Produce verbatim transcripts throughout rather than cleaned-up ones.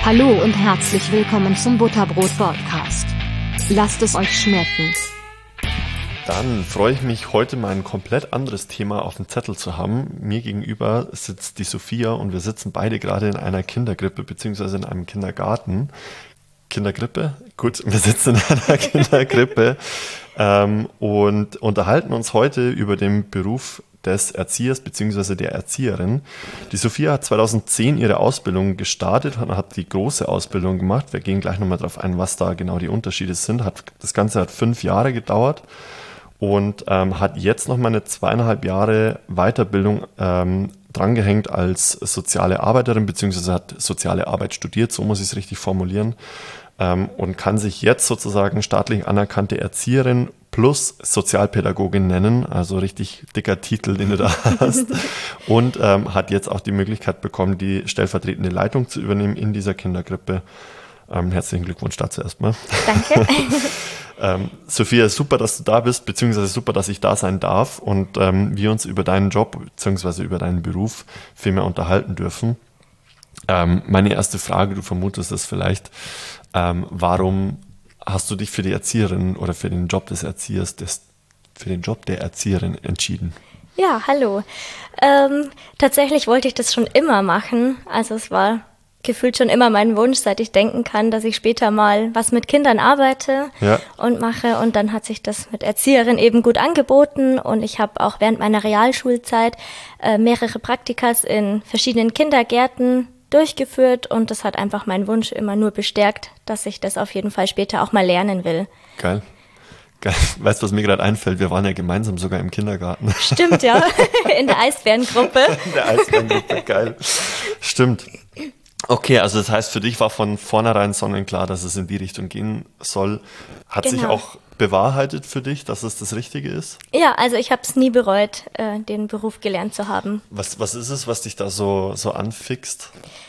Hallo und herzlich willkommen zum Butterbrot-Podcast. Lasst es euch schmecken. Dann freue ich mich, heute mal ein komplett anderes Thema auf dem Zettel zu haben. Mir gegenüber sitzt die Sophia und wir sitzen beide gerade in einer Kinderkrippe beziehungsweise in einem Kindergarten. Kinderkrippe? Gut, wir sitzen in einer Kinderkrippe ähm, und unterhalten uns heute über den Beruf des Erziehers bzw. der Erzieherin. Die Sophia hat zweitausendzehn ihre Ausbildung gestartet und hat die große Ausbildung gemacht. Wir gehen gleich nochmal drauf ein, was da genau die Unterschiede sind. Hat, das Ganze hat fünf Jahre gedauert und ähm, hat jetzt nochmal eine zweieinhalb Jahre Weiterbildung ähm, drangehängt als soziale Arbeiterin bzw. hat soziale Arbeit studiert, so muss ich es richtig formulieren, ähm, und kann sich jetzt sozusagen staatlich anerkannte Erzieherin plus Sozialpädagogin nennen, also richtig dicker Titel, den du da hast. Und ähm, hat jetzt auch die Möglichkeit bekommen, die stellvertretende Leitung zu übernehmen in dieser Kinderkrippe. Ähm, herzlichen Glückwunsch dazu erstmal. Danke. ähm, Sophia, super, dass du da bist, beziehungsweise super, dass ich da sein darf und ähm, wir uns über deinen Job, beziehungsweise über deinen Beruf viel mehr unterhalten dürfen. Ähm, meine erste Frage, du vermutest es vielleicht, ähm, warum hast du dich für die Erzieherin oder für den Job des Erziehers, des, für den Job der Erzieherin entschieden? Ja, hallo. Ähm, tatsächlich wollte ich das schon immer machen. Also es war gefühlt schon immer mein Wunsch, seit ich denken kann, dass ich später mal was mit Kindern arbeite ja. und mache. Und dann hat sich das mit Erzieherin eben gut angeboten. Und ich habe auch während meiner Realschulzeit äh, mehrere Praktikas in verschiedenen Kindergärten durchgeführt und das hat einfach meinen Wunsch immer nur bestärkt, dass ich das auf jeden Fall später auch mal lernen will. Geil. Geil. Weißt du, was mir gerade einfällt? Wir waren ja gemeinsam sogar im Kindergarten. Stimmt, ja. In der Eisbärengruppe. In der Eisbärengruppe, geil. Stimmt. Okay, also das heißt, für dich war von vornherein sonnenklar, dass es in die Richtung gehen soll. Hat genau. sich auch bewahrheitet für dich, dass es das Richtige ist? Ja, also ich habe es nie bereut, äh, den Beruf gelernt zu haben. Was, was ist es, was dich da so, so anfixt?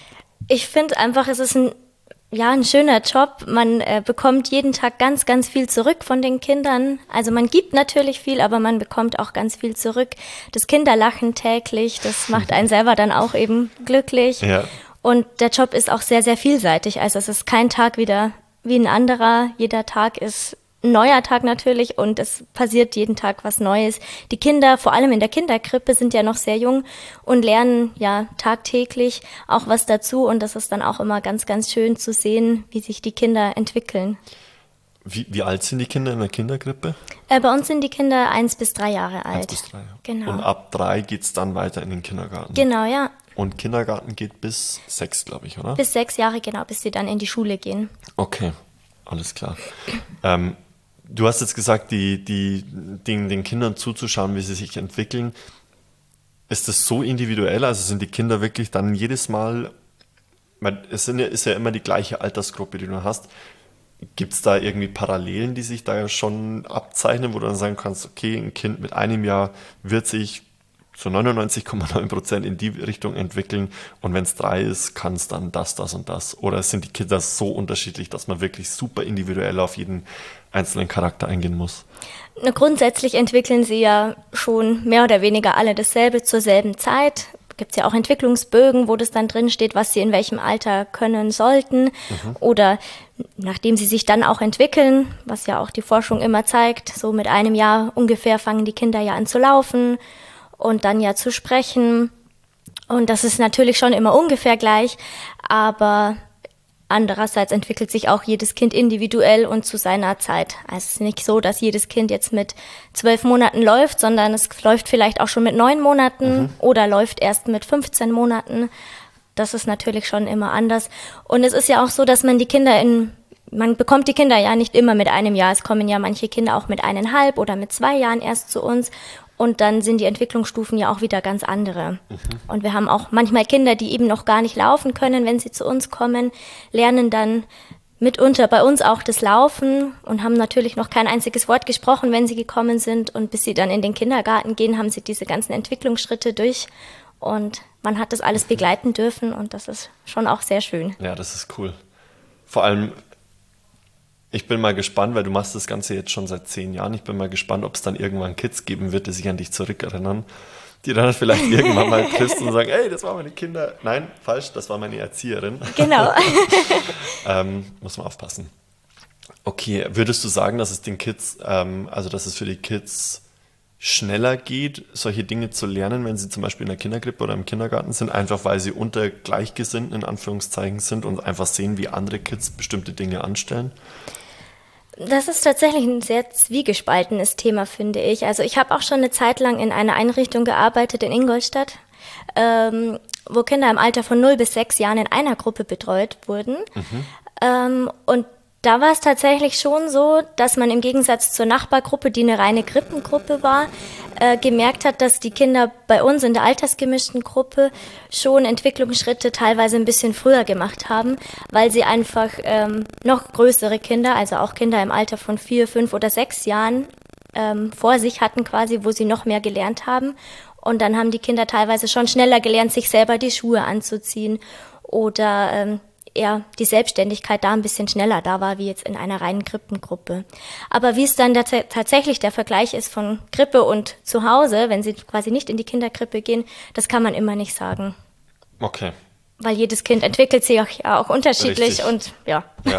Ich finde einfach, es ist ein, ja, ein schöner Job. Man äh, bekommt jeden Tag ganz, ganz viel zurück von den Kindern. Also man gibt natürlich viel, aber man bekommt auch ganz viel zurück. Das Kinderlachen täglich, das macht einen selber dann auch eben glücklich. Ja. Und der Job ist auch sehr, sehr vielseitig. Also es ist kein Tag wieder wie ein anderer. Jeder Tag ist ein neuer Tag natürlich und es passiert jeden Tag was Neues. Die Kinder, vor allem in der Kinderkrippe, sind ja noch sehr jung und lernen ja tagtäglich auch was dazu. Und das ist dann auch immer ganz, ganz schön zu sehen, wie sich die Kinder entwickeln. Wie, wie alt sind die Kinder in der Kinderkrippe? Äh, bei uns sind die Kinder eins bis drei Jahre alt. Eins bis drei. Genau. Und ab drei geht es dann weiter in den Kindergarten? Genau, ja. Und Kindergarten geht bis sechs, glaube ich, oder? Bis sechs Jahre, genau, bis sie dann in die Schule gehen. Okay, alles klar. ähm, du hast jetzt gesagt, die, die, den, den Kindern zuzuschauen, wie sie sich entwickeln. Ist das so individuell? Also sind die Kinder wirklich dann jedes Mal, es sind ja, ist ja immer die gleiche Altersgruppe, die du hast. Gibt es da irgendwie Parallelen, die sich da ja schon abzeichnen, wo du dann sagen kannst, okay, ein Kind mit einem Jahr wird sich zu neunundneunzig Komma neun Prozent in die Richtung entwickeln und wenn es drei ist, kann es dann das, das und das? Oder sind die Kinder so unterschiedlich, dass man wirklich super individuell auf jeden einzelnen Charakter eingehen muss? Na, grundsätzlich entwickeln sie ja schon mehr oder weniger alle dasselbe zur selben Zeit. Gibt es ja auch Entwicklungsbögen, wo das dann drin steht, was sie in welchem Alter können sollten. Mhm. Oder nachdem sie sich dann auch entwickeln, was ja auch die Forschung immer zeigt, so mit einem Jahr ungefähr fangen die Kinder ja an zu laufen und dann ja zu sprechen. Und das ist natürlich schon immer ungefähr gleich, aber andererseits entwickelt sich auch jedes Kind individuell und zu seiner Zeit. Also es ist nicht so, dass jedes Kind jetzt mit zwölf Monaten läuft, sondern es läuft vielleicht auch schon mit neun Monaten mhm. oder läuft erst mit fünfzehn Monaten. Das ist natürlich schon immer anders. Und es ist ja auch so, dass man die Kinder in, man bekommt die Kinder ja nicht immer mit einem Jahr. Es kommen ja manche Kinder auch mit eineinhalb oder mit zwei Jahren erst zu uns. Und dann sind die Entwicklungsstufen ja auch wieder ganz andere. Mhm. Und wir haben auch manchmal Kinder, die eben noch gar nicht laufen können, wenn sie zu uns kommen, lernen dann mitunter bei uns auch das Laufen und haben natürlich noch kein einziges Wort gesprochen, wenn sie gekommen sind. Und bis sie dann in den Kindergarten gehen, haben sie diese ganzen Entwicklungsschritte durch. Und man hat das alles begleiten dürfen und das ist schon auch sehr schön. Ja, das ist cool. Vor allem, ich bin mal gespannt, weil du machst das Ganze jetzt schon seit zehn Jahren. Ich bin mal gespannt, ob es dann irgendwann Kids geben wird, die sich an dich zurückerinnern. Die dann vielleicht irgendwann mal triffst und sagen, hey, das waren meine Kinder. Nein, falsch, das war meine Erzieherin. Genau. ähm, muss man aufpassen. Okay, würdest du sagen, dass es den Kids, ähm, also dass es für die Kids schneller geht, solche Dinge zu lernen, wenn sie zum Beispiel in der Kinderkrippe oder im Kindergarten sind, einfach weil sie unter Gleichgesinnten in Anführungszeichen sind und einfach sehen, wie andere Kids bestimmte Dinge anstellen? Das ist tatsächlich ein sehr zwiegespaltenes Thema, finde ich. Also ich habe auch schon eine Zeit lang in einer Einrichtung gearbeitet in Ingolstadt, ähm, wo Kinder im Alter von null bis sechs Jahren in einer Gruppe betreut wurden. Mhm. Ähm, und da war es tatsächlich schon so, dass man im Gegensatz zur Nachbargruppe, die eine reine Krippengruppe war, äh, gemerkt hat, dass die Kinder bei uns in der altersgemischten Gruppe schon Entwicklungsschritte teilweise ein bisschen früher gemacht haben, weil sie einfach ähm, noch größere Kinder, also auch Kinder im Alter von vier, fünf oder sechs Jahren ähm, vor sich hatten quasi, wo sie noch mehr gelernt haben. Und dann haben die Kinder teilweise schon schneller gelernt, sich selber die Schuhe anzuziehen oder ähm, eher die Selbstständigkeit da ein bisschen schneller da war, wie jetzt in einer reinen Krippengruppe. Aber wie es dann der, tatsächlich der Vergleich ist von Krippe und zu Hause, wenn sie quasi nicht in die Kinderkrippe gehen, das kann man immer nicht sagen. Okay. Weil jedes Kind entwickelt sich auch, ja, auch unterschiedlich. Richtig. Und ja. Ja,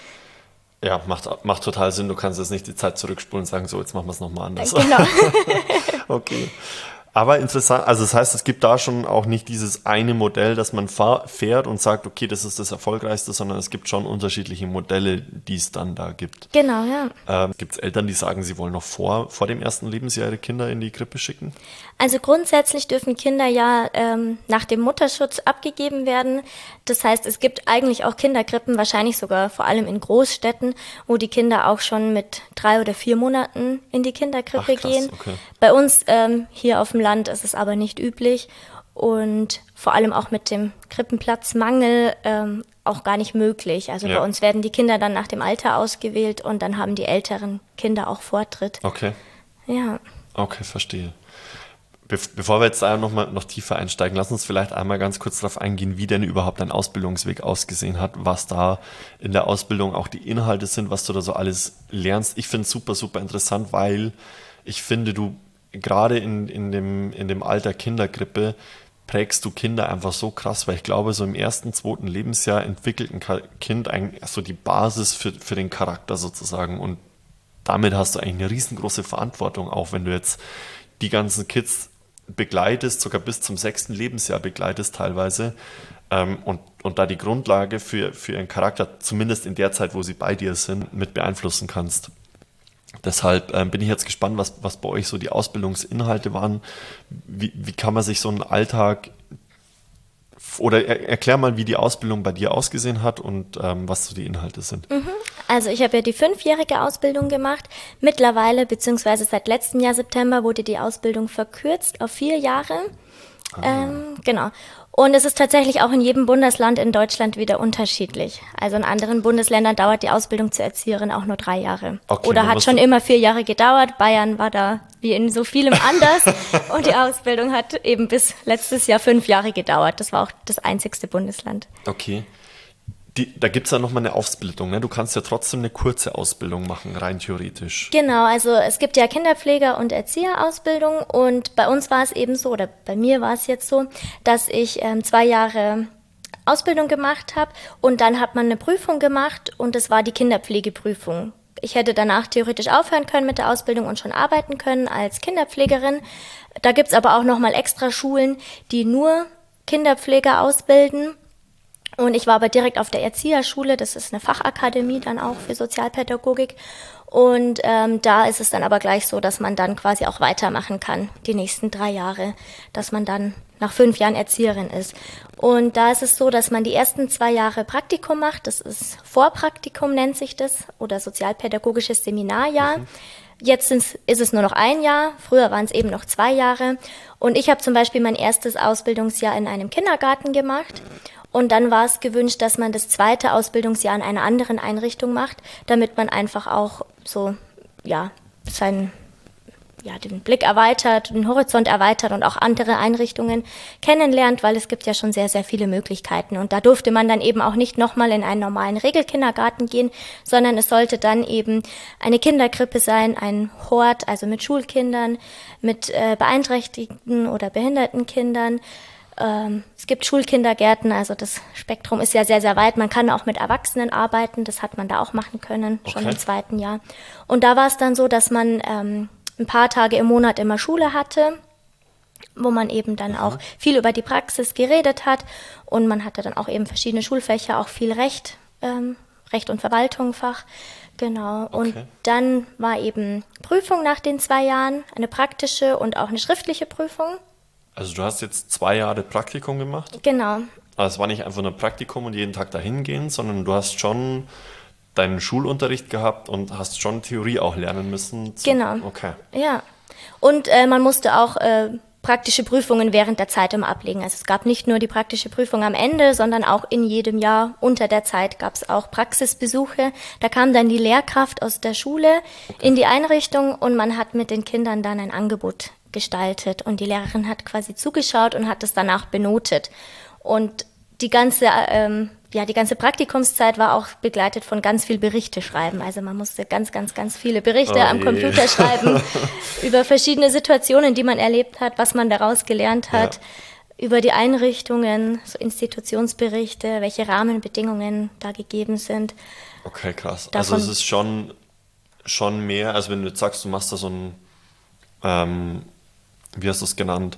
ja macht, macht total Sinn. Du kannst jetzt nicht die Zeit zurückspulen und sagen, so, jetzt machen wir es nochmal anders. Genau. Okay. Aber interessant, also das heißt, es gibt da schon auch nicht dieses eine Modell, das man fahr, fährt und sagt, okay, das ist das Erfolgreichste, sondern es gibt schon unterschiedliche Modelle, die es dann da gibt. Genau, ja. Ähm, gibt es Eltern, die sagen, sie wollen noch vor, vor dem ersten Lebensjahr ihre Kinder in die Krippe schicken? Also grundsätzlich dürfen Kinder ja ähm, nach dem Mutterschutz abgegeben werden. Das heißt, es gibt eigentlich auch Kinderkrippen, wahrscheinlich sogar vor allem in Großstädten, wo die Kinder auch schon mit drei oder vier Monaten in die Kinderkrippe Ach, krass, gehen. okay. Bei uns ähm, hier auf dem Land ist es aber nicht üblich und vor allem auch mit dem Krippenplatzmangel ähm, auch gar nicht möglich. Also ja. Bei uns werden die Kinder dann nach dem Alter ausgewählt und dann haben die älteren Kinder auch Vortritt. Okay. Ja. Okay, verstehe. Be- bevor wir jetzt da noch mal noch tiefer einsteigen, lass uns vielleicht einmal ganz kurz darauf eingehen, wie denn überhaupt dein Ausbildungsweg ausgesehen hat, was da in der Ausbildung auch die Inhalte sind, was du da so alles lernst. Ich finde es super, super interessant, weil ich finde, du gerade in, in, dem, in dem Alter Kinderkrippe prägst du Kinder einfach so krass, weil ich glaube, so im ersten, zweiten Lebensjahr entwickelt ein Kind eigentlich so die Basis für, für den Charakter sozusagen und damit hast du eigentlich eine riesengroße Verantwortung, auch wenn du jetzt die ganzen Kids begleitest, sogar bis zum sechsten Lebensjahr begleitest teilweise ähm, und, und da die Grundlage für, für ihren Charakter, zumindest in der Zeit, wo sie bei dir sind, mit beeinflussen kannst. Deshalb ähm, bin ich jetzt gespannt, was, was bei euch so die Ausbildungsinhalte waren. Wie, wie kann man sich so einen Alltag oder er, erklär mal, wie die Ausbildung bei dir ausgesehen hat und ähm, was so die Inhalte sind. Mhm. Also ich habe ja die fünfjährige Ausbildung gemacht. Mittlerweile, beziehungsweise seit letztem Jahr September, wurde die Ausbildung verkürzt auf vier Jahre. Ah. Ähm, genau. Und es ist tatsächlich auch in jedem Bundesland in Deutschland wieder unterschiedlich. Also in anderen Bundesländern dauert die Ausbildung zur Erzieherin auch nur drei Jahre. Okay, oder hat schon immer vier Jahre gedauert. Bayern war da wie in so vielem anders. Und die Ausbildung hat eben bis letztes Jahr fünf Jahre gedauert. Das war auch das einzigste Bundesland. Okay. Die, da gibt es ja nochmal eine Aufsplittung, ne? Du kannst ja trotzdem eine kurze Ausbildung machen, rein theoretisch. Genau, also es gibt ja Kinderpfleger- und Erzieherausbildung und bei uns war es eben so, oder bei mir war es jetzt so, dass ich ähm, zwei Jahre Ausbildung gemacht habe und dann hat man eine Prüfung gemacht und das war die Kinderpflegeprüfung. Ich hätte danach theoretisch aufhören können mit der Ausbildung und schon arbeiten können als Kinderpflegerin. Da gibt es aber auch nochmal extra Schulen, die nur Kinderpfleger ausbilden. Und ich war aber direkt auf der Erzieherschule, das ist eine Fachakademie dann auch für Sozialpädagogik. Und ähm, da ist es dann aber gleich so, dass man dann quasi auch weitermachen kann, die nächsten drei Jahre, dass man dann nach fünf Jahren Erzieherin ist. Und da ist es so, dass man die ersten zwei Jahre Praktikum macht, das ist Vorpraktikum nennt sich das, oder sozialpädagogisches Seminarjahr. Mhm. Jetzt ist es nur noch ein Jahr, früher waren es eben noch zwei Jahre. Und ich habe zum Beispiel mein erstes Ausbildungsjahr in einem Kindergarten gemacht. Und dann war es gewünscht, dass man das zweite Ausbildungsjahr in einer anderen Einrichtung macht, damit man einfach auch so, ja, sein, ja, den Blick erweitert, den Horizont erweitert und auch andere Einrichtungen kennenlernt, weil es gibt ja schon sehr, sehr viele Möglichkeiten. Und da durfte man dann eben auch nicht nochmal in einen normalen Regelkindergarten gehen, sondern es sollte dann eben eine Kinderkrippe sein, ein Hort, also mit Schulkindern, mit äh, beeinträchtigten oder behinderten Kindern. Ähm, es gibt Schulkindergärten, also das Spektrum ist ja sehr, sehr weit. Man kann auch mit Erwachsenen arbeiten, das hat man da auch machen können, schon Okay. im zweiten Jahr. Und da war es dann so, dass man ähm, ein paar Tage im Monat immer Schule hatte, wo man eben dann Mhm. auch viel über die Praxis geredet hat und man hatte dann auch eben verschiedene Schulfächer, auch viel Recht, ähm, Recht und Verwaltung Fach, genau. Und Okay. dann war eben Prüfung nach den zwei Jahren, eine praktische und auch eine schriftliche Prüfung, Also du hast jetzt zwei Jahre Praktikum gemacht. genau. Aber es war nicht einfach nur Praktikum und jeden Tag dahin gehen, sondern du hast schon deinen Schulunterricht gehabt und hast schon Theorie auch lernen müssen. zu- Genau. Okay. Ja, und äh, man musste auch äh, praktische Prüfungen während der Zeit immer ablegen. Also es gab nicht nur die praktische Prüfung am Ende, sondern auch in jedem Jahr unter der Zeit gab es auch Praxisbesuche. Da kam dann die Lehrkraft aus der Schule in die Einrichtung und man hat mit den Kindern dann ein Angebot gestaltet und die Lehrerin hat quasi zugeschaut und hat es danach benotet. Und die ganze ähm, ja, die ganze Praktikumszeit war auch begleitet von ganz viel Berichte schreiben. Also man musste ganz, ganz, ganz viele Berichte Oh am je. Computer schreiben über verschiedene Situationen, die man erlebt hat, was man daraus gelernt hat, Ja. über die Einrichtungen, so Institutionsberichte, welche Rahmenbedingungen da gegeben sind. Okay, krass. Davon- Also es ist schon, schon mehr, als wenn du jetzt sagst, du machst da so ein, ähm, wie hast du es genannt?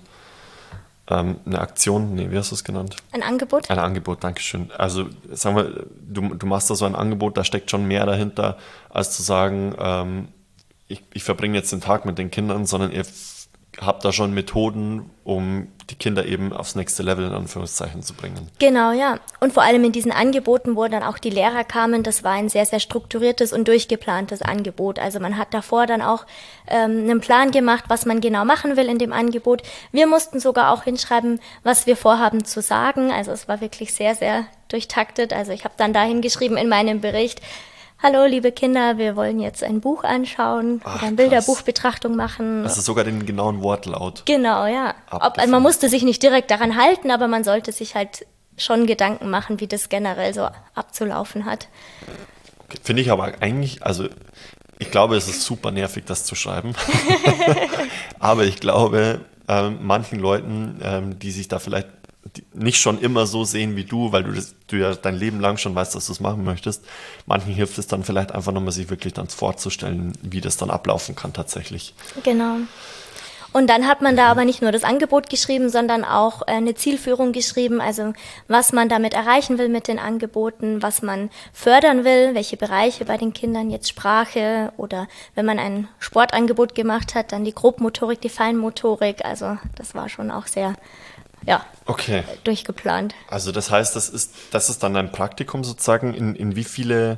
Ähm, eine Aktion? Nee, wie hast du es genannt? Ein Angebot? Ein Angebot, Dankeschön. Also sagen wir, du, du machst da so ein Angebot, da steckt schon mehr dahinter, als zu sagen, ähm, ich, ich verbringe jetzt den Tag mit den Kindern, sondern ihr f- habt da schon Methoden, um die Kinder eben aufs nächste Level in Anführungszeichen zu bringen. Genau, ja. Und vor allem in diesen Angeboten, wo dann auch die Lehrer kamen, das war ein sehr, sehr strukturiertes und durchgeplantes Angebot. Also man hat davor dann auch ähm, einen Plan gemacht, was man genau machen will in dem Angebot. Wir mussten sogar auch hinschreiben, was wir vorhaben zu sagen. Also es war wirklich sehr, sehr durchtaktet. Also ich habe dann da hingeschrieben in meinem Bericht, hallo liebe Kinder, wir wollen jetzt ein Buch anschauen, Ach, oder eine krass. Bilderbuchbetrachtung machen. Also sogar den genauen Wortlaut. Genau, ja. Ob, Abgefahren. also man musste sich nicht direkt daran halten, aber man sollte sich halt schon Gedanken machen, wie das generell so abzulaufen hat. Okay. Finde ich aber eigentlich, also ich glaube, es ist super nervig, das zu schreiben. Aber ich glaube, ähm, manchen Leuten, ähm, die sich da vielleicht die nicht schon immer so sehen wie du, weil du, das, du ja dein Leben lang schon weißt, dass du es machen möchtest, manchen hilft es dann vielleicht einfach nochmal, sich wirklich dann vorzustellen, wie das dann ablaufen kann tatsächlich. Genau. Und dann hat man da aber nicht nur das Angebot geschrieben, sondern auch äh, eine Zielführung geschrieben, also was man damit erreichen will mit den Angeboten, was man fördern will, welche Bereiche bei den Kindern, jetzt Sprache oder wenn man ein Sportangebot gemacht hat, dann die Grobmotorik, die Feinmotorik, also das war schon auch sehr, ja, Okay. durchgeplant. Also das heißt, das ist, das ist dann ein Praktikum sozusagen. In, in wie viele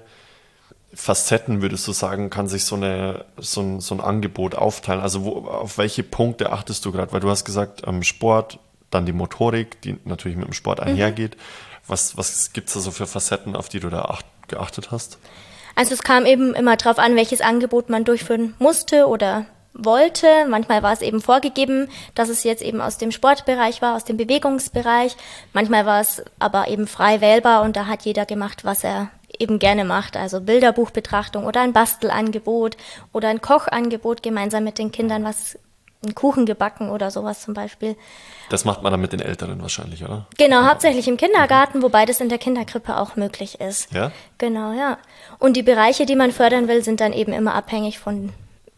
Facetten würdest du sagen, kann sich so, eine, so, ein, so ein Angebot aufteilen? Also wo, auf welche Punkte achtest du gerade? Weil du hast gesagt, ähm, Sport, dann die Motorik, die natürlich mit dem Sport einhergeht. Was, was gibt es da so für Facetten, auf die du da acht, geachtet hast? Also es kam eben immer drauf an, welches Angebot man durchführen musste oder wollte. Manchmal war es eben vorgegeben, dass es jetzt eben aus dem Sportbereich war, aus dem Bewegungsbereich. Manchmal war es aber eben frei wählbar und da hat jeder gemacht, was er eben gerne macht. Also Bilderbuchbetrachtung oder ein Bastelangebot oder ein Kochangebot gemeinsam mit den Kindern, was einen Kuchen gebacken oder sowas zum Beispiel. Das macht man dann mit den Älteren wahrscheinlich, oder? Genau, hauptsächlich im Kindergarten, wobei das in der Kinderkrippe auch möglich ist. Ja? Genau, ja. Und die Bereiche, die man fördern will, sind dann eben immer abhängig von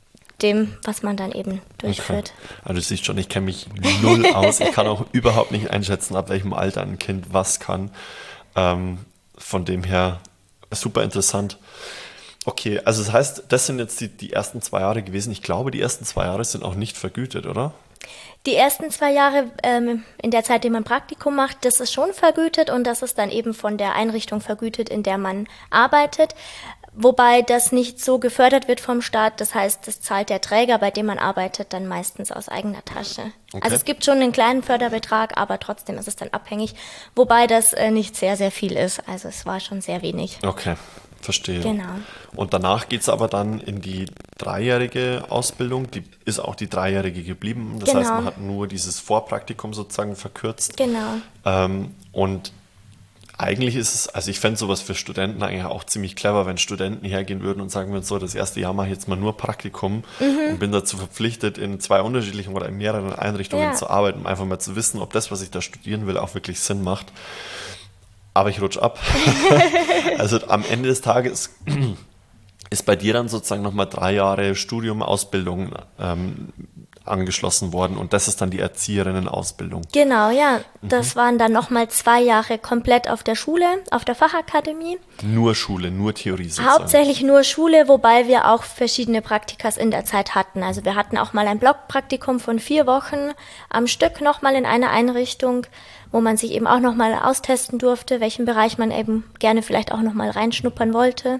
dem, was man dann eben durchführt. Okay. Also du siehst schon, ich kenne mich null aus. Ich kann auch überhaupt nicht einschätzen, ab welchem Alter ein Kind was kann. Ähm, von dem her super interessant. Okay, also das heißt, das sind jetzt die, die ersten zwei Jahre gewesen. Ich glaube, die ersten zwei Jahre sind auch nicht vergütet, oder? Die ersten zwei Jahre ähm, in der Zeit, in der man Praktikum macht, das ist schon vergütet und das ist dann eben von der Einrichtung vergütet, in der man arbeitet. Wobei das nicht so gefördert wird vom Staat. Das heißt, das zahlt der Träger, bei dem man arbeitet, dann meistens aus eigener Tasche. Okay. Also es gibt schon einen kleinen Förderbetrag, aber trotzdem ist es dann abhängig. Wobei das äh, nicht sehr, sehr viel ist. Also es war schon sehr wenig. Okay, Verstehe. Genau. Und danach geht es aber dann in die dreijährige Ausbildung. Die ist auch die dreijährige geblieben. Das Genau. heißt, man hat nur dieses Vorpraktikum sozusagen verkürzt. Genau. Ähm, und eigentlich ist es, also ich fände sowas für Studenten eigentlich auch ziemlich clever, wenn Studenten hergehen würden und sagen würden, so, das erste Jahr mache ich jetzt mal nur Praktikum Mhm. und bin dazu verpflichtet, in zwei unterschiedlichen oder in mehreren Einrichtungen Ja. zu arbeiten, um einfach mal zu wissen, ob das, was ich da studieren will, auch wirklich Sinn macht. Aber ich rutsche ab. Also am Ende des Tages ist bei dir dann sozusagen nochmal drei Jahre Studium, Ausbildung ähm, angeschlossen worden und das ist dann die Erzieherinnen-Ausbildung. Genau, ja. Das waren dann nochmal zwei Jahre komplett auf der Schule, auf der Fachakademie. Nur Schule, nur Theorie sozusagen. Hauptsächlich nur Schule, wobei wir auch verschiedene Praktikas in der Zeit hatten. Also wir hatten auch mal ein Blockpraktikum von vier Wochen am Stück nochmal in einer Einrichtung, wo man sich eben auch nochmal austesten durfte, welchen Bereich man eben gerne vielleicht auch nochmal reinschnuppern wollte.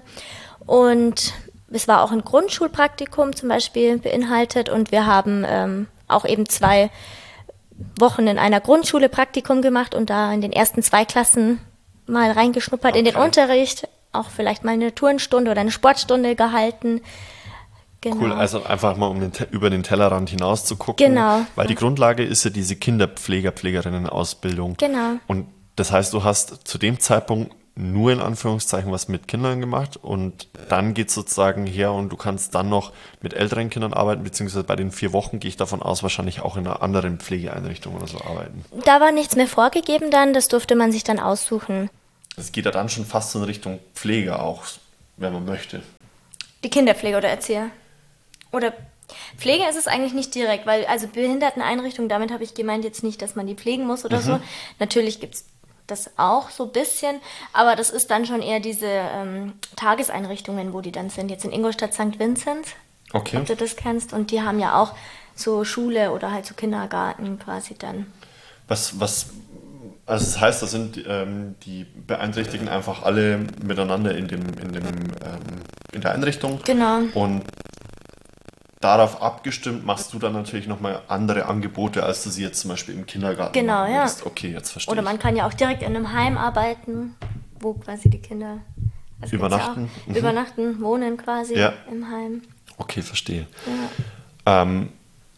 Und es war auch ein Grundschulpraktikum zum Beispiel beinhaltet und wir haben ähm, auch eben zwei Wochen in einer Grundschule Praktikum gemacht und da in den ersten zwei Klassen mal reingeschnuppert Okay. in den Unterricht, auch vielleicht mal eine Turnstunde oder eine Sportstunde gehalten. Genau. Cool, also einfach mal um den, Te- über den Tellerrand hinaus zu gucken. Genau. Weil die Grundlage ist ja diese Kinderpfleger, Pflegerinnen-Ausbildung. Genau. Und das heißt, du hast zu dem Zeitpunkt nur in Anführungszeichen was mit Kindern gemacht und dann geht es sozusagen her und du kannst dann noch mit älteren Kindern arbeiten, beziehungsweise bei den vier Wochen gehe ich davon aus, wahrscheinlich auch in einer anderen Pflegeeinrichtung oder so arbeiten. Da war nichts mehr vorgegeben dann, das durfte man sich dann aussuchen. Es geht ja dann schon fast so in Richtung Pflege auch, wenn man möchte. Die Kinderpflege oder Erzieher? Oder Pflege ist es eigentlich nicht direkt, weil also Behinderteneinrichtungen, damit habe ich gemeint jetzt nicht, dass man die pflegen muss oder so. Natürlich gibt es das auch so ein bisschen, aber das ist dann schon eher diese ähm, Tageseinrichtungen, wo die dann sind. Jetzt in Ingolstadt Sankt Vinzenz, Okay. ob du das kennst. Und die haben ja auch so Schule oder halt so Kindergarten quasi dann. Was, was, also das heißt, da sind ähm, die Beeinträchtigten einfach alle miteinander in dem, in dem, ähm, in der Einrichtung. Genau. Und darauf abgestimmt machst du dann natürlich nochmal andere Angebote, als du sie jetzt zum Beispiel im Kindergarten Genau, machen ja. würdest. Okay, jetzt verstehe Oder ich. man kann ja auch direkt in einem Heim arbeiten, wo quasi die Kinder also gibt's Übernachten. Ja auch, Mhm. Übernachten, wohnen quasi Ja. im Heim. Okay, verstehe. Ja. Ähm,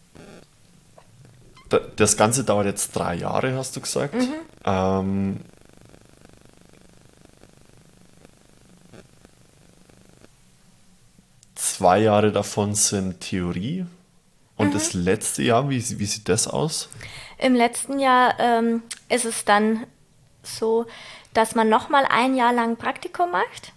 da- das Ganze dauert jetzt drei Jahre, hast du gesagt. Mhm. Ähm, zwei Jahre davon sind Theorie. Und Mhm. das letzte Jahr, wie, wie sieht das aus? Im letzten Jahr ähm, ist es dann so, dass man nochmal ein Jahr lang Praktikum macht.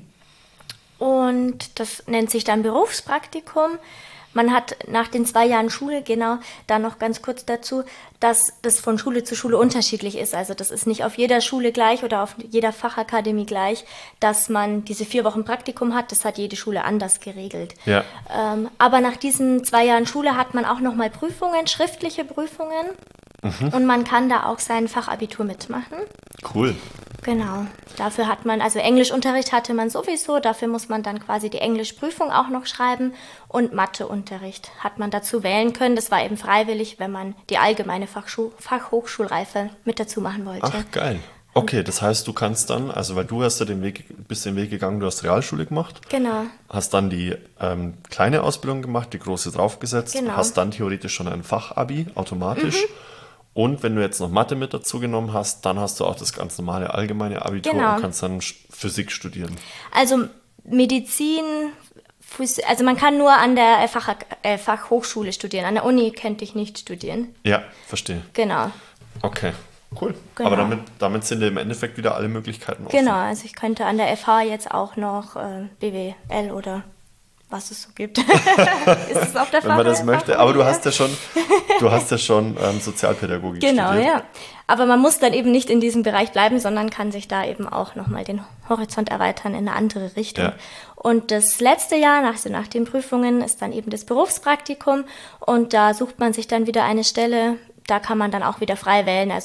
Und das nennt sich dann Berufspraktikum. Man hat nach den zwei Jahren Schule, genau, da noch ganz kurz dazu, dass das von Schule zu Schule unterschiedlich ist. Also das ist nicht auf jeder Schule gleich oder auf jeder Fachakademie gleich, dass man diese vier Wochen Praktikum hat. Das hat jede Schule anders geregelt. Ja. Ähm, aber nach diesen zwei Jahren Schule hat man auch nochmal Prüfungen, schriftliche Prüfungen. Und man kann da auch sein Fachabitur mitmachen. Cool. Genau. Dafür hat man, also Englischunterricht hatte man sowieso, dafür muss man dann quasi die Englischprüfung auch noch schreiben und Matheunterricht hat man dazu wählen können. Das war eben freiwillig, wenn man die allgemeine Fachschu- Fachhochschulreife mit dazu machen wollte. Ach, geil. Okay, das heißt, du kannst dann, also weil du hast ja den Weg, bist den Weg gegangen, du hast Realschule gemacht, Genau. hast dann die ähm, kleine Ausbildung gemacht, die große draufgesetzt, Genau. hast dann theoretisch schon ein Fachabi automatisch. Und wenn du jetzt noch Mathe mit dazu genommen hast, dann hast du auch das ganz normale allgemeine Abitur Genau. und kannst dann Sch- Physik studieren. Also Medizin, Phys- also man kann nur an der Fach, äh, Fachhochschule studieren. An der Uni könnte ich nicht studieren. Ja, verstehe. Genau. Okay, cool. Genau. Aber damit, damit sind dir im Endeffekt wieder alle Möglichkeiten offen. Genau, also ich könnte an der F H jetzt auch noch äh, B W L oder was es so gibt. Ist es auf der Wenn man das Fach- möchte. Aber du hast ja schon, du hast ja schon ähm, Sozialpädagogik Genau, studiert. ja. Aber man muss dann eben nicht in diesem Bereich bleiben, sondern kann sich da eben auch nochmal den Horizont erweitern in eine andere Richtung. Ja. Und das letzte Jahr, nach, also nach den Prüfungen, ist dann eben das Berufspraktikum. Und da sucht man sich dann wieder eine Stelle. Da kann man dann auch wieder frei wählen. Also es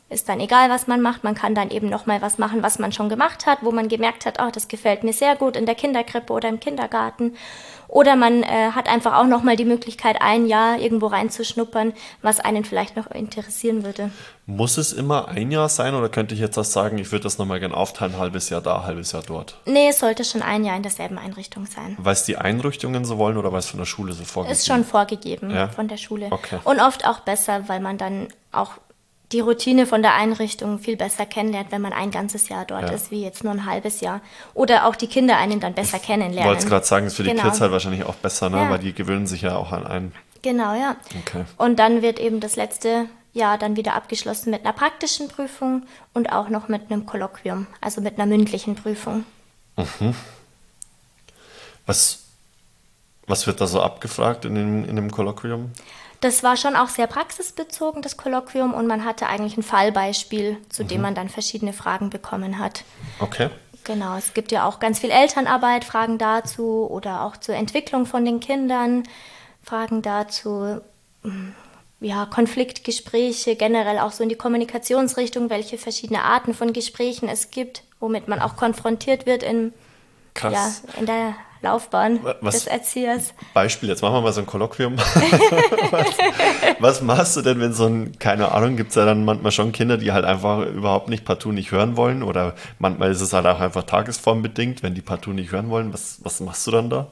ist dann egal, was man macht. Man kann dann eben nochmal was machen, was man schon gemacht hat, wo man gemerkt hat, oh, das gefällt mir sehr gut in der Kinderkrippe oder im Kindergarten. Oder man äh, hat einfach auch nochmal die Möglichkeit, ein Jahr irgendwo reinzuschnuppern, was einen vielleicht noch interessieren würde. Muss es immer ein Jahr sein oder könnte ich jetzt auch sagen, ich würde das nochmal gerne aufteilen, ein halbes Jahr da, ein halbes Jahr dort? Nee, es sollte schon ein Jahr in derselben Einrichtung sein. Weil es die Einrichtungen so wollen oder weil es von der Schule so vorgegeben ist? Ist schon vorgegeben Ja? von der Schule. Okay. Und oft auch besser, weil man dann auch die Routine von der Einrichtung viel besser kennenlernt, wenn man ein ganzes Jahr dort Ja. ist, wie jetzt nur ein halbes Jahr. Oder auch die Kinder einen dann besser kennenlernen. Ich wollte es gerade sagen, ist für die Genau. Kids halt wahrscheinlich auch besser, ne? Ja. Weil die gewöhnen sich ja auch an einen. Genau, ja. Okay. Und dann wird eben das letzte Jahr dann wieder abgeschlossen mit einer praktischen Prüfung und auch noch mit einem Kolloquium, also mit einer mündlichen Prüfung. Was, was wird da so abgefragt in dem, in dem Kolloquium? Das war schon auch sehr praxisbezogen, das Kolloquium, und man hatte eigentlich ein Fallbeispiel, zu dem man dann verschiedene Fragen bekommen hat. Okay. Genau, es gibt ja auch ganz viel Elternarbeit, Fragen dazu oder auch zur Entwicklung von den Kindern, Fragen dazu, mm, ja, Konfliktgespräche, generell auch so in die Kommunikationsrichtung, welche verschiedene Arten von Gesprächen es gibt, womit man auch konfrontiert wird in, Krass. ja, in der Laufbahn Was- des Erziehers. Beispiel, jetzt machen wir mal so ein Kolloquium. was, was machst du denn, wenn so ein, keine Ahnung, gibt es ja dann manchmal schon Kinder, die halt einfach überhaupt nicht partout nicht hören wollen oder manchmal ist es halt auch einfach tagesformbedingt, wenn die partout nicht hören wollen. Was, was machst du dann da?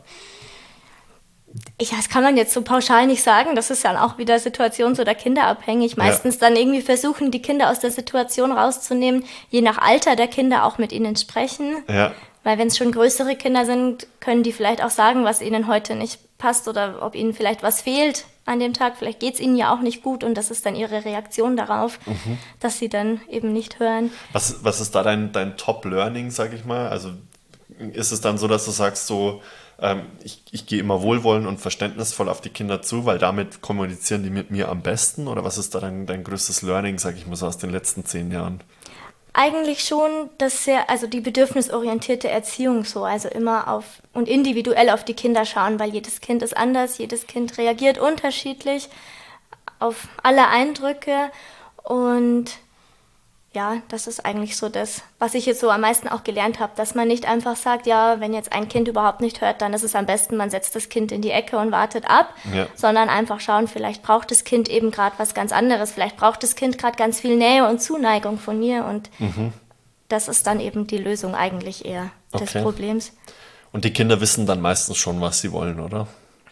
Ja, das kann man jetzt so pauschal nicht sagen. Das ist dann auch wieder situations- oder kinderabhängig. Meistens dann irgendwie versuchen, die Kinder aus der Situation rauszunehmen, je nach Alter der Kinder auch mit ihnen sprechen. Ja, Weil wenn es schon größere Kinder sind, können die vielleicht auch sagen, was ihnen heute nicht passt oder ob ihnen vielleicht was fehlt an dem Tag. Vielleicht geht es ihnen ja auch nicht gut und das ist dann ihre Reaktion darauf, dass sie dann eben nicht hören. was, was ist da dein, dein Top-Learning, sag ich mal? Also ist es dann so, dass du sagst so, ähm, ich, ich gehe immer wohlwollend und verständnisvoll auf die Kinder zu, weil damit kommunizieren die mit mir am besten? Oder was ist da dein, dein größtes Learning, sag ich mal so, aus den letzten zehn Jahren? Eigentlich schon das sehr, also die bedürfnisorientierte Erziehung so, also immer auf und individuell auf die Kinder schauen, weil jedes Kind ist anders, jedes Kind reagiert unterschiedlich auf alle Eindrücke und ja, das ist eigentlich so das, was ich jetzt so am meisten auch gelernt habe, dass man nicht einfach sagt, ja, wenn jetzt ein Kind überhaupt nicht hört, dann ist es am besten, man setzt das Kind in die Ecke und wartet ab, Ja. sondern einfach schauen, vielleicht braucht das Kind eben gerade was ganz anderes, vielleicht braucht das Kind gerade ganz viel Nähe und Zuneigung von mir und das ist dann eben die Lösung eigentlich eher des Okay. Problems. Und die Kinder wissen dann meistens schon, was sie wollen, oder?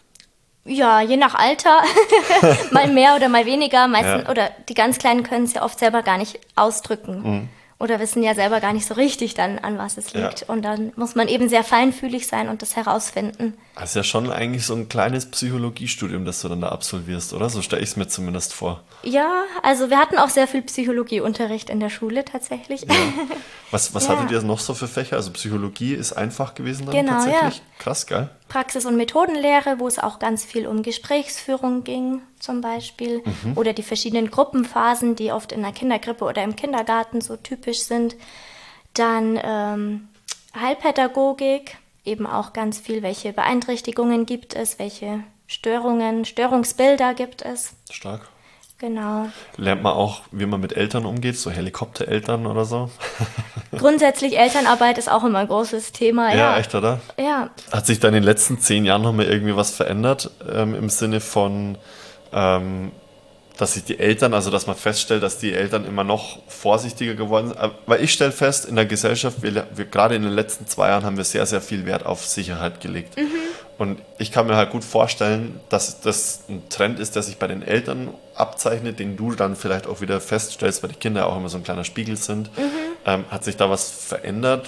Ja, je nach Alter, mal mehr oder mal weniger. Meistens, Ja. oder die ganz Kleinen können es ja oft selber gar nicht ausdrücken. Oder wissen ja selber gar nicht so richtig dann, an was es Ja. liegt. Und dann muss man eben sehr feinfühlig sein und das herausfinden. Das ist ja schon eigentlich so ein kleines Psychologiestudium, das du dann da absolvierst, oder? So stelle ich es mir zumindest vor. Ja, also wir hatten auch sehr viel Psychologieunterricht in der Schule tatsächlich. Was, was Ja. hattet ihr noch so für Fächer? Also Psychologie ist einfach gewesen dann Genau, tatsächlich? ja. Krass, geil. Praxis- und Methodenlehre, wo es auch ganz viel um Gesprächsführung ging zum Beispiel. Oder die verschiedenen Gruppenphasen, die oft in der Kinderkrippe oder im Kindergarten so typisch sind. Dann ähm, Heilpädagogik, eben auch ganz viel, welche Beeinträchtigungen gibt es, welche Störungen, Störungsbilder gibt es. Stark. Genau. Lernt man auch, wie man mit Eltern umgeht, so Helikoptereltern oder so? Grundsätzlich Elternarbeit ist auch immer ein großes Thema. Ja, Ja, echt, oder? Ja, Hat sich da in den letzten zehn Jahren noch mal irgendwie was verändert, ähm, im Sinne von, ähm, dass sich die Eltern, also dass man feststellt, dass die Eltern immer noch vorsichtiger geworden sind? Aber- Weil ich stelle fest, in der Gesellschaft, wir, wir gerade in den letzten zwei Jahren haben wir sehr, sehr viel Wert auf Sicherheit gelegt. Und ich kann mir halt gut vorstellen, dass das ein Trend ist, der sich bei den Eltern abzeichnet, den du dann vielleicht auch wieder feststellst, weil die Kinder auch immer so ein kleiner Spiegel sind. Ähm, hat sich da was verändert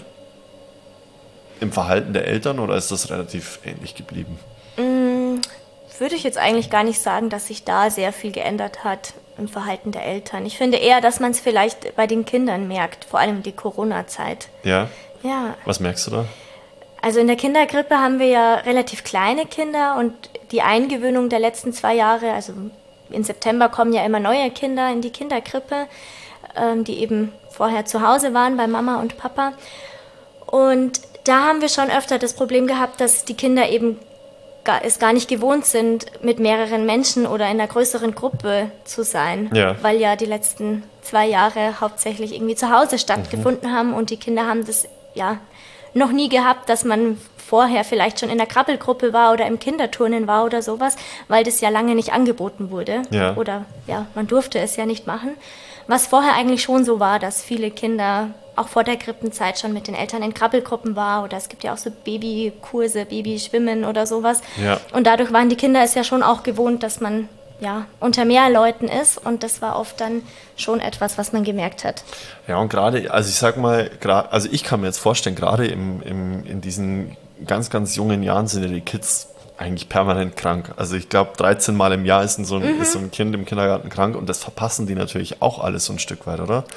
im Verhalten der Eltern oder ist das relativ ähnlich geblieben? würde ich jetzt eigentlich gar nicht sagen, dass sich da sehr viel geändert hat im Verhalten der Eltern. Ich finde eher, dass man es vielleicht bei den Kindern merkt, vor allem die Corona-Zeit. Ja? Ja, Was merkst du da? also in der Kinderkrippe haben wir ja relativ kleine Kinder und die Eingewöhnung der letzten zwei Jahre, also im September kommen ja immer neue Kinder in die Kinderkrippe, ähm, die eben vorher zu Hause waren bei Mama und Papa. Und da haben wir schon öfter das Problem gehabt, dass die Kinder eben gar, es gar nicht gewohnt sind, mit mehreren Menschen oder in einer größeren Gruppe zu sein, ja. weil ja die letzten zwei Jahre hauptsächlich irgendwie zu Hause stattgefunden mhm. haben und die Kinder haben das ja noch nie gehabt, dass man vorher vielleicht schon in der Krabbelgruppe war oder im Kinderturnen war oder sowas, weil das ja lange nicht angeboten wurde ja. oder ja, man durfte es ja nicht machen. Was vorher eigentlich schon so war, dass viele Kinder auch vor der Krippenzeit schon mit den Eltern in Krabbelgruppen war oder es gibt ja auch so Babykurse, Babyschwimmen oder sowas. Ja. Und dadurch waren die Kinder es ja schon auch gewohnt, dass man ja unter mehr Leuten ist und das war oft dann schon etwas, was man gemerkt hat. Ja, und gerade, also ich sag mal, grad, also ich kann mir jetzt vorstellen, gerade im, im, in diesen ganz, ganz jungen Jahren sind ja die Kids eigentlich permanent krank. Also ich glaube, dreizehn Mal im Jahr ist so, ein, mhm. ist so ein Kind im Kindergarten krank und das verpassen die natürlich auch alles so ein Stück weit, oder?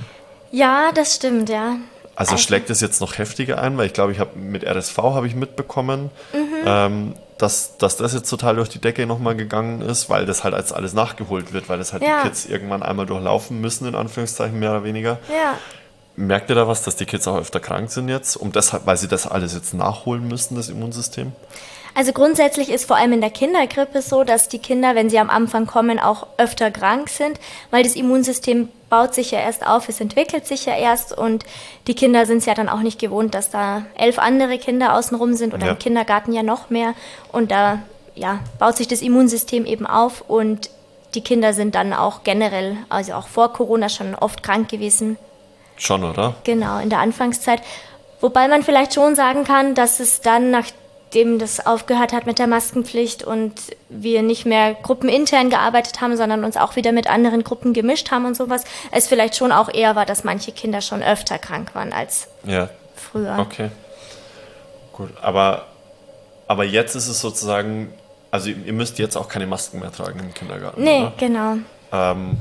Ja, das stimmt, ja. Also, also schlägt es jetzt noch heftiger ein, weil ich glaube, ich habe mit R S V habe ich mitbekommen, mhm. ähm, dass, dass das jetzt total durch die Decke nochmal gegangen ist, weil das halt als alles nachgeholt wird, weil das halt ja. die Kids irgendwann einmal durchlaufen müssen, in Anführungszeichen mehr oder weniger. Ja. Merkt ihr da was, dass die Kids auch öfter krank sind jetzt, um deshalb, weil sie das alles jetzt nachholen müssen, das Immunsystem? Also grundsätzlich ist vor allem in der Kindergrippe so, dass die Kinder, wenn sie am Anfang kommen, auch öfter krank sind, weil das Immunsystem baut sich ja erst auf, es entwickelt sich ja erst und die Kinder sind es ja dann auch nicht gewohnt, dass da elf andere Kinder außenrum sind oder ja. im Kindergarten ja noch mehr und da ja, baut sich das Immunsystem eben auf und die Kinder sind dann auch generell, also auch vor Corona schon oft krank gewesen. Schon, oder? Genau, in der Anfangszeit. Wobei man vielleicht schon sagen kann, dass es dann nach dem das aufgehört hat mit der Maskenpflicht und wir nicht mehr gruppenintern gearbeitet haben, sondern uns auch wieder mit anderen Gruppen gemischt haben und sowas, es vielleicht schon auch eher war, dass manche Kinder schon öfter krank waren als ja. früher. Okay, gut. Aber, aber jetzt ist es sozusagen, also ihr müsst jetzt auch keine Masken mehr tragen im Kindergarten, Nee, oder? genau. Ähm,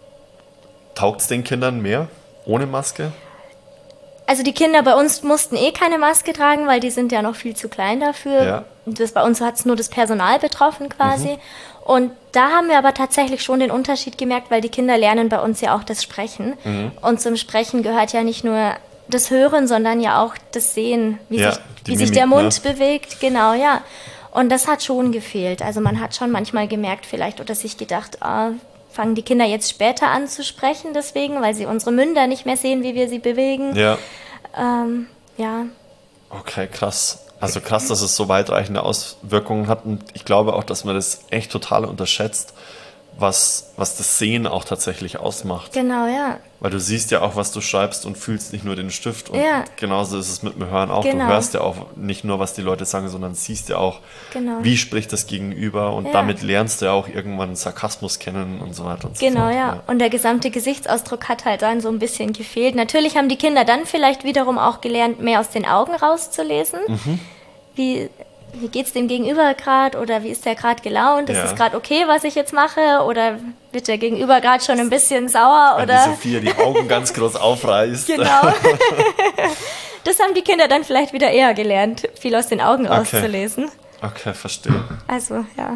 taugt es den Kindern mehr ohne Maske? Also die Kinder bei uns mussten eh keine Maske tragen, weil die sind ja noch viel zu klein dafür. Ja. Das, bei uns hat es nur das Personal betroffen quasi. Mhm. Und da haben wir aber tatsächlich schon den Unterschied gemerkt, weil die Kinder lernen bei uns ja auch das Sprechen. Mhm. Und zum Sprechen gehört ja nicht nur das Hören, sondern ja auch das Sehen, wie, ja, sich, wie Mimik, sich der Mund ne? bewegt. Genau, ja. Und das hat schon gefehlt. Also man hat schon manchmal gemerkt vielleicht oder sich gedacht, ah, fangen die Kinder jetzt später an zu sprechen deswegen, weil sie unsere Münder nicht mehr sehen, wie wir sie bewegen. Ja. Ähm, ja. Okay, krass. Also krass, dass es so weitreichende Auswirkungen hat und ich glaube auch, dass man das echt total unterschätzt, was, was das Sehen auch tatsächlich ausmacht. Genau, ja. Weil du siehst ja auch, was du schreibst und fühlst nicht nur den Stift. Und ja. genauso ist es mit dem Hören auch. Genau. Du hörst ja auch nicht nur, was die Leute sagen, sondern siehst ja auch, genau. wie spricht das Gegenüber. Und ja. damit lernst du ja auch irgendwann Sarkasmus kennen und so weiter und so genau, fort. Genau, ja. Und der gesamte Gesichtsausdruck hat halt dann so ein bisschen gefehlt. Natürlich haben die Kinder dann vielleicht wiederum auch gelernt, mehr aus den Augen rauszulesen. Mhm. Wie... Wie geht es dem Gegenüber gerade oder wie ist der gerade gelaunt? Ist ja. es gerade okay, was ich jetzt mache? Oder wird der Gegenüber gerade schon ein bisschen sauer? Wenn oder? die Sophia die Augen ganz groß aufreißt. Genau. Das haben die Kinder dann vielleicht wieder eher gelernt, viel aus den Augen okay. rauszulesen. Okay, verstehe. Also, ja.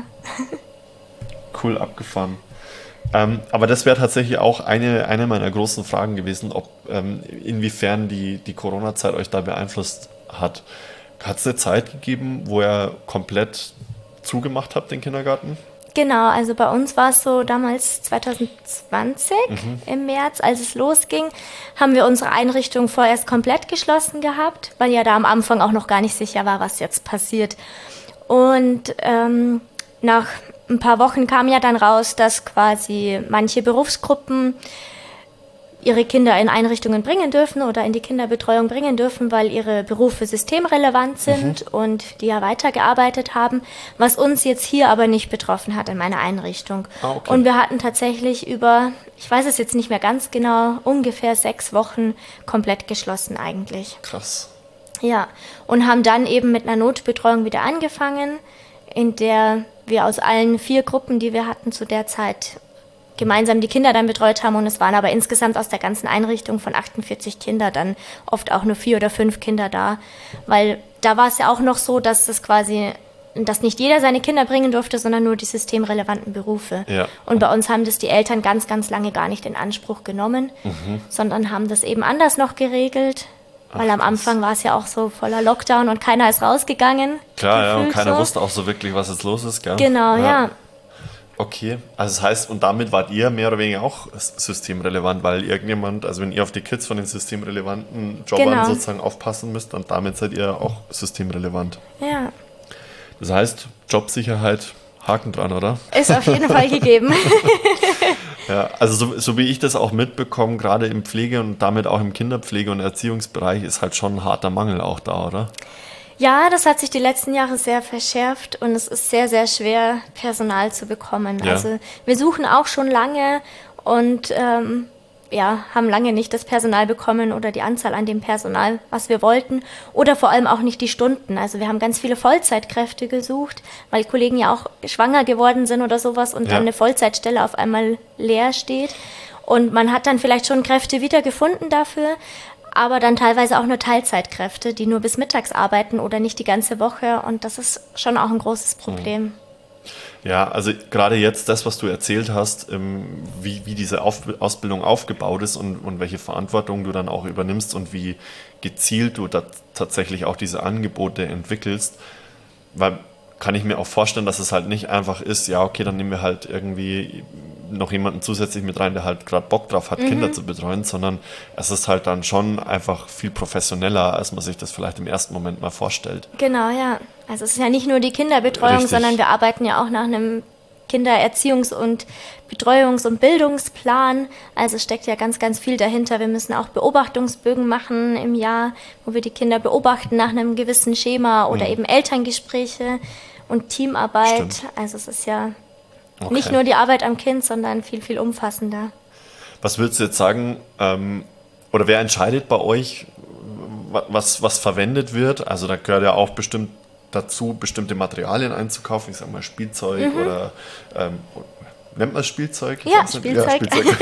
Cool, abgefahren. Ähm, aber das wäre tatsächlich auch eine, eine meiner großen Fragen gewesen, ob ähm, inwiefern die, die Corona-Zeit euch da beeinflusst hat. Hat es eine Zeit gegeben, wo ihr komplett zugemacht habt, den Kindergarten? Genau, also bei uns war es so damals zwanzig zwanzig mhm. im März, als es losging, haben wir unsere Einrichtung vorerst komplett geschlossen gehabt, weil ja da am Anfang auch noch gar nicht sicher war, was jetzt passiert. Und ähm, nach ein paar Wochen kam ja dann raus, dass quasi manche Berufsgruppen ihre Kinder in Einrichtungen bringen dürfen oder in die Kinderbetreuung bringen dürfen, weil ihre Berufe systemrelevant sind mhm. und die ja weitergearbeitet haben, was uns jetzt hier aber nicht betroffen hat in meiner Einrichtung. Ah, okay. Und wir hatten tatsächlich über, ich weiß es jetzt nicht mehr ganz genau, ungefähr sechs Wochen komplett geschlossen eigentlich. Krass. Ja, und haben dann eben mit einer Notbetreuung wieder angefangen, in der wir aus allen vier Gruppen, die wir hatten zu der Zeit, gemeinsam die Kinder dann betreut haben und es waren aber insgesamt aus der ganzen Einrichtung von achtundvierzig Kinder dann oft auch nur vier oder fünf Kinder da, weil da war es ja auch noch so, dass es quasi, dass nicht jeder seine Kinder bringen durfte, sondern nur die systemrelevanten Berufe. Ja. Und bei uns haben das die Eltern ganz, ganz lange gar nicht in Anspruch genommen, mhm. sondern haben das eben anders noch geregelt. Weil am Anfang war es ja auch so voller Lockdown und keiner ist rausgegangen. Klar, ja, und keiner so. wusste auch so wirklich, was jetzt los ist, gell? Genau, ja. ja. Okay, also das heißt, und damit wart ihr mehr oder weniger auch systemrelevant, weil irgendjemand, also wenn ihr auf die Kids von den systemrelevanten Jobbern genau. sozusagen aufpassen müsst, und damit seid ihr auch systemrelevant. Ja. Das heißt, Jobsicherheit, Haken dran, oder? Ist auf jeden Fall gegeben. Ja, also so, so wie ich das auch mitbekomme, gerade im Pflege- und damit auch im Kinderpflege- und Erziehungsbereich ist halt schon ein harter Mangel auch da, oder? Ja, das hat sich die letzten Jahre sehr verschärft und es ist sehr, sehr schwer, Personal zu bekommen. Ja. Also wir suchen auch schon lange und ähm, ja, haben lange nicht das Personal bekommen oder die Anzahl an dem Personal, was wir wollten, oder vor allem auch nicht die Stunden. Also wir haben ganz viele Vollzeitkräfte gesucht, weil Kollegen ja auch schwanger geworden sind oder sowas und ja. dann eine Vollzeitstelle auf einmal leer steht. Und man hat dann vielleicht schon Kräfte wiedergefunden dafür, aber dann teilweise auch nur Teilzeitkräfte, die nur bis mittags arbeiten oder nicht die ganze Woche. Und das ist schon auch ein großes Problem. Ja, also gerade jetzt das, was du erzählt hast, wie, wie diese Auf- Ausbildung aufgebaut ist und, und welche Verantwortung du dann auch übernimmst und wie gezielt du da tatsächlich auch diese Angebote entwickelst, weil kann ich mir auch vorstellen, dass es halt nicht einfach ist, ja okay, dann nehmen wir halt irgendwie noch jemanden zusätzlich mit rein, der halt gerade Bock drauf hat, mhm. Kinder zu betreuen, sondern es ist halt dann schon einfach viel professioneller, als man sich das vielleicht im ersten Moment mal vorstellt. Genau, ja. Also es ist ja nicht nur die Kinderbetreuung, Richtig. sondern wir arbeiten ja auch nach einem Kindererziehungs- und Betreuungs- und Bildungsplan. Also steckt ja ganz, ganz viel dahinter. Wir müssen auch Beobachtungsbögen machen im Jahr, wo wir die Kinder beobachten nach einem gewissen Schema oder mhm. eben Elterngespräche und Teamarbeit. Stimmt. Also es ist ja okay. nicht nur die Arbeit am Kind, sondern viel, viel umfassender. Was würdest du jetzt sagen, ähm, oder wer entscheidet bei euch, was, was verwendet wird? Also da gehört ja auch bestimmt dazu, bestimmte Materialien einzukaufen, ich sag mal Spielzeug mhm. oder ähm, nennt man es Spielzeug? Ich ja, Spielzeug. ja, Spielzeug.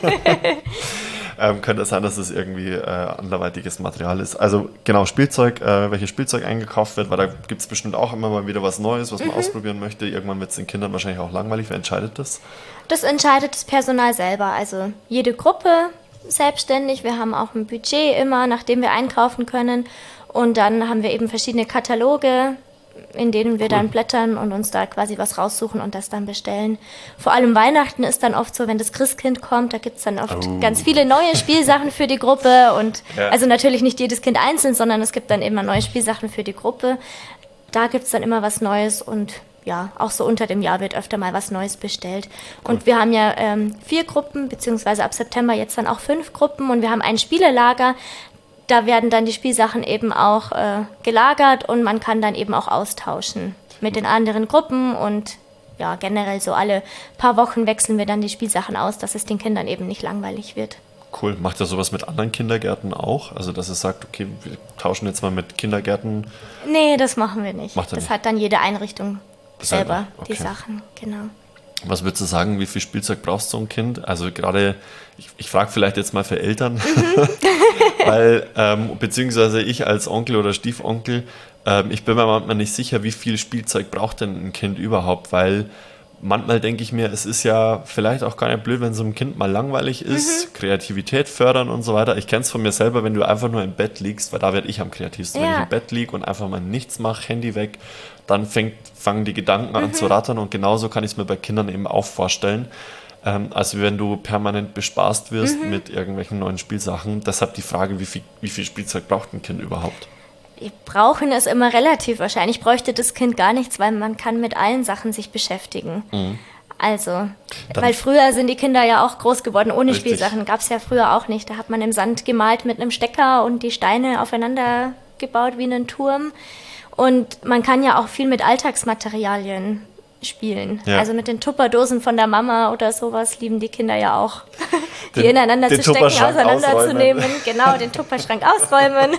ähm, könnte es sein, dass es irgendwie äh, anderweitiges Material ist. Also genau, Spielzeug, äh, welches Spielzeug eingekauft wird, weil da gibt es bestimmt auch immer mal wieder was Neues, was man mhm. ausprobieren möchte. Irgendwann wird es den Kindern wahrscheinlich auch langweilig. Wer entscheidet das? Das entscheidet das Personal selber. Also jede Gruppe selbstständig. Wir haben auch ein Budget immer, nach dem wir einkaufen können. Und dann haben wir eben verschiedene Kataloge, in denen wir cool. dann blättern und uns da quasi was raussuchen und das dann bestellen. Vor allem Weihnachten ist dann oft so, wenn das Christkind kommt, da gibt es dann oft oh. ganz viele neue Spielsachen für die Gruppe. Und ja. also natürlich nicht jedes Kind einzeln, sondern es gibt dann immer neue Spielsachen für die Gruppe. Da gibt es dann immer was Neues und ja, auch so unter dem Jahr wird öfter mal was Neues bestellt. Cool. Und wir haben ja ähm, vier Gruppen, beziehungsweise ab September jetzt dann auch fünf Gruppen und wir haben ein Spielelager. Da werden dann die Spielsachen eben auch äh, gelagert und man kann dann eben auch austauschen mit den anderen Gruppen und ja, generell so alle paar Wochen wechseln wir dann die Spielsachen aus, dass es den Kindern eben nicht langweilig wird. Cool. Macht ihr sowas mit anderen Kindergärten auch? Also, dass ihr sagt, okay, wir tauschen jetzt mal mit Kindergärten? Nee, das machen wir nicht. Macht ihr das nicht? hat dann jede Einrichtung selber, okay. die Sachen, genau. Was würdest du sagen, wie viel Spielzeug brauchst so ein Kind? Also gerade, ich, ich frage vielleicht jetzt mal für Eltern, mhm. weil, ähm, beziehungsweise ich als Onkel oder Stiefonkel, ähm, ich bin mir manchmal nicht sicher, wie viel Spielzeug braucht denn ein Kind überhaupt, weil manchmal denke ich mir, es ist ja vielleicht auch gar nicht blöd, wenn so ein Kind mal langweilig ist, mhm. Kreativität fördern und so weiter. Ich kenne es von mir selber, wenn du einfach nur im Bett liegst, weil da werde ich am kreativsten. Ja. Wenn ich im Bett liege und einfach mal nichts mache, Handy weg, dann fängt, fangen die Gedanken an mhm. zu rattern und genauso kann ich es mir bei Kindern eben auch vorstellen. Ähm, also wenn du permanent bespaßt wirst mhm. mit irgendwelchen neuen Spielsachen. Deshalb die Frage, wie viel, wie viel Spielzeug braucht ein Kind überhaupt? Wir brauchen es immer relativ. Wahrscheinlich bräuchte das Kind gar nichts, weil man kann mit allen Sachen sich beschäftigen. Mhm. Also, Dann weil früher sind die Kinder ja auch groß geworden ohne richtig. Spielsachen. Gab es ja früher auch nicht. Da hat man im Sand gemalt mit einem Stecker und die Steine aufeinander gebaut wie einen Turm. Und man kann ja auch viel mit Alltagsmaterialien spielen. Ja. Also mit den Tupperdosen von der Mama oder sowas lieben die Kinder ja auch. Die den, ineinander den zu stecken, auseinanderzunehmen. Genau, den Tupperschrank ausräumen.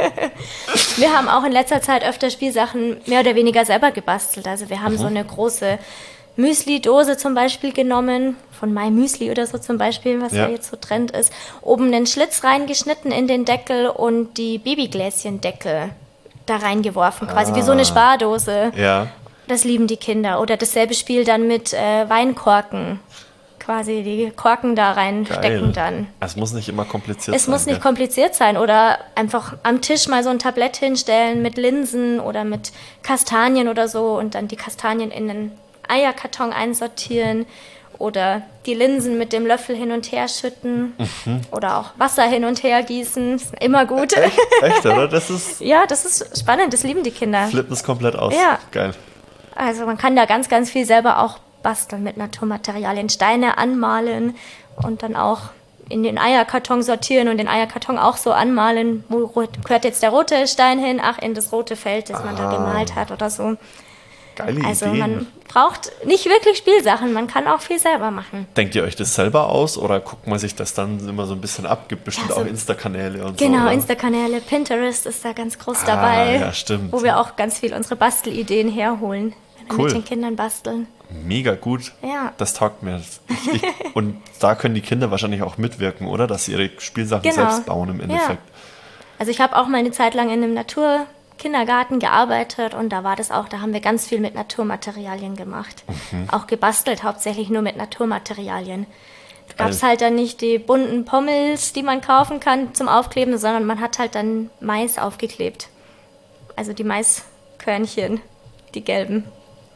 Wir haben auch in letzter Zeit öfter Spielsachen mehr oder weniger selber gebastelt. Also wir haben mhm. so eine große Müsli-Dose zum Beispiel genommen, von My Müsli oder so zum Beispiel, was ja, ja jetzt so Trend ist. Oben einen Schlitz reingeschnitten in den Deckel und die Babygläschen-Deckel da reingeworfen, quasi ah. wie so eine Spardose. Ja. Das lieben die Kinder. Oder dasselbe Spiel dann mit äh, Weinkorken quasi die Korken da reinstecken dann. Es muss nicht immer kompliziert es sein. Es muss nicht ja. kompliziert sein oder einfach am Tisch mal so ein Tablett hinstellen mit Linsen oder mit Kastanien oder so und dann die Kastanien in einen Eierkarton einsortieren oder die Linsen mit dem Löffel hin und her schütten mhm. oder auch Wasser hin und her gießen. Ist immer gut. Echt, Echt oder? Das ist ja, das ist spannend, das lieben die Kinder. Flippen es komplett aus. Ja. Geil. Also man kann da ganz, ganz viel selber auch basteln mit Naturmaterialien, Steine anmalen und dann auch in den Eierkarton sortieren und den Eierkarton auch so anmalen. Wo gehört jetzt der rote Stein hin? Ach, in das rote Feld, das ah. man da gemalt hat oder so. Geile also Ideen. Man braucht nicht wirklich Spielsachen, man kann auch viel selber machen. Denkt ihr euch das selber aus oder guckt man sich das dann immer so ein bisschen ab? Gibt bestimmt ja, so auch Insta-Kanäle und genau, so. Genau, Insta-Kanäle, Pinterest ist da ganz groß ah, dabei, ja, stimmt. wo wir auch ganz viel unsere Bastelideen herholen, wenn wir cool. mit den Kindern basteln. Mega gut, ja. Das taugt mir. Ich, ich, und da können die Kinder wahrscheinlich auch mitwirken, oder? Dass sie ihre Spielsachen genau. selbst bauen im Endeffekt. Ja. Also ich habe auch mal eine Zeit lang in einem Natur Kindergarten gearbeitet und da war das auch, da haben wir ganz viel mit Naturmaterialien gemacht. Mhm. Auch gebastelt, hauptsächlich nur mit Naturmaterialien. Da gab es halt dann nicht die bunten Pommels, die man kaufen kann zum Aufkleben, sondern man hat halt dann Mais aufgeklebt. Also die Maiskörnchen, die gelben.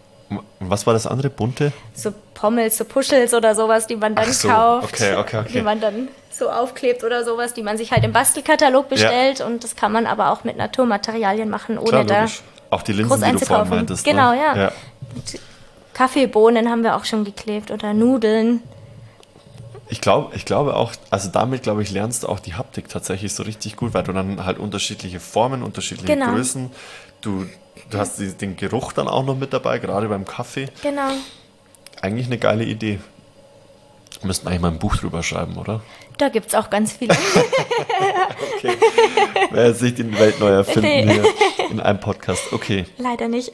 Was war das andere, bunte? So Pommels, so Puschels oder sowas, die man dann Ach so. kauft. Okay, okay, okay. Die man dann so aufklebt oder sowas, die man sich halt im Bastelkatalog bestellt. Ja. Und das kann man aber auch mit Naturmaterialien machen, ohne Klar, da logisch. Auch die Linsen, die du vorhin meintest. Genau, ne? ja. ja. Kaffeebohnen haben wir auch schon geklebt oder Nudeln. Ich glaube, ich glaube auch, also damit, glaube ich, lernst du auch die Haptik tatsächlich so richtig gut, weil du dann halt unterschiedliche Formen, unterschiedliche genau. Größen, du, du hast die, den Geruch dann auch noch mit dabei, gerade beim Kaffee. Genau. Eigentlich eine geile Idee. Wir müssten eigentlich mal ein Buch drüber schreiben, oder? Da gibt es auch ganz viele. Okay. Wer jetzt nicht die Welt neu erfinden nee. hier in einem Podcast. Okay. Leider nicht.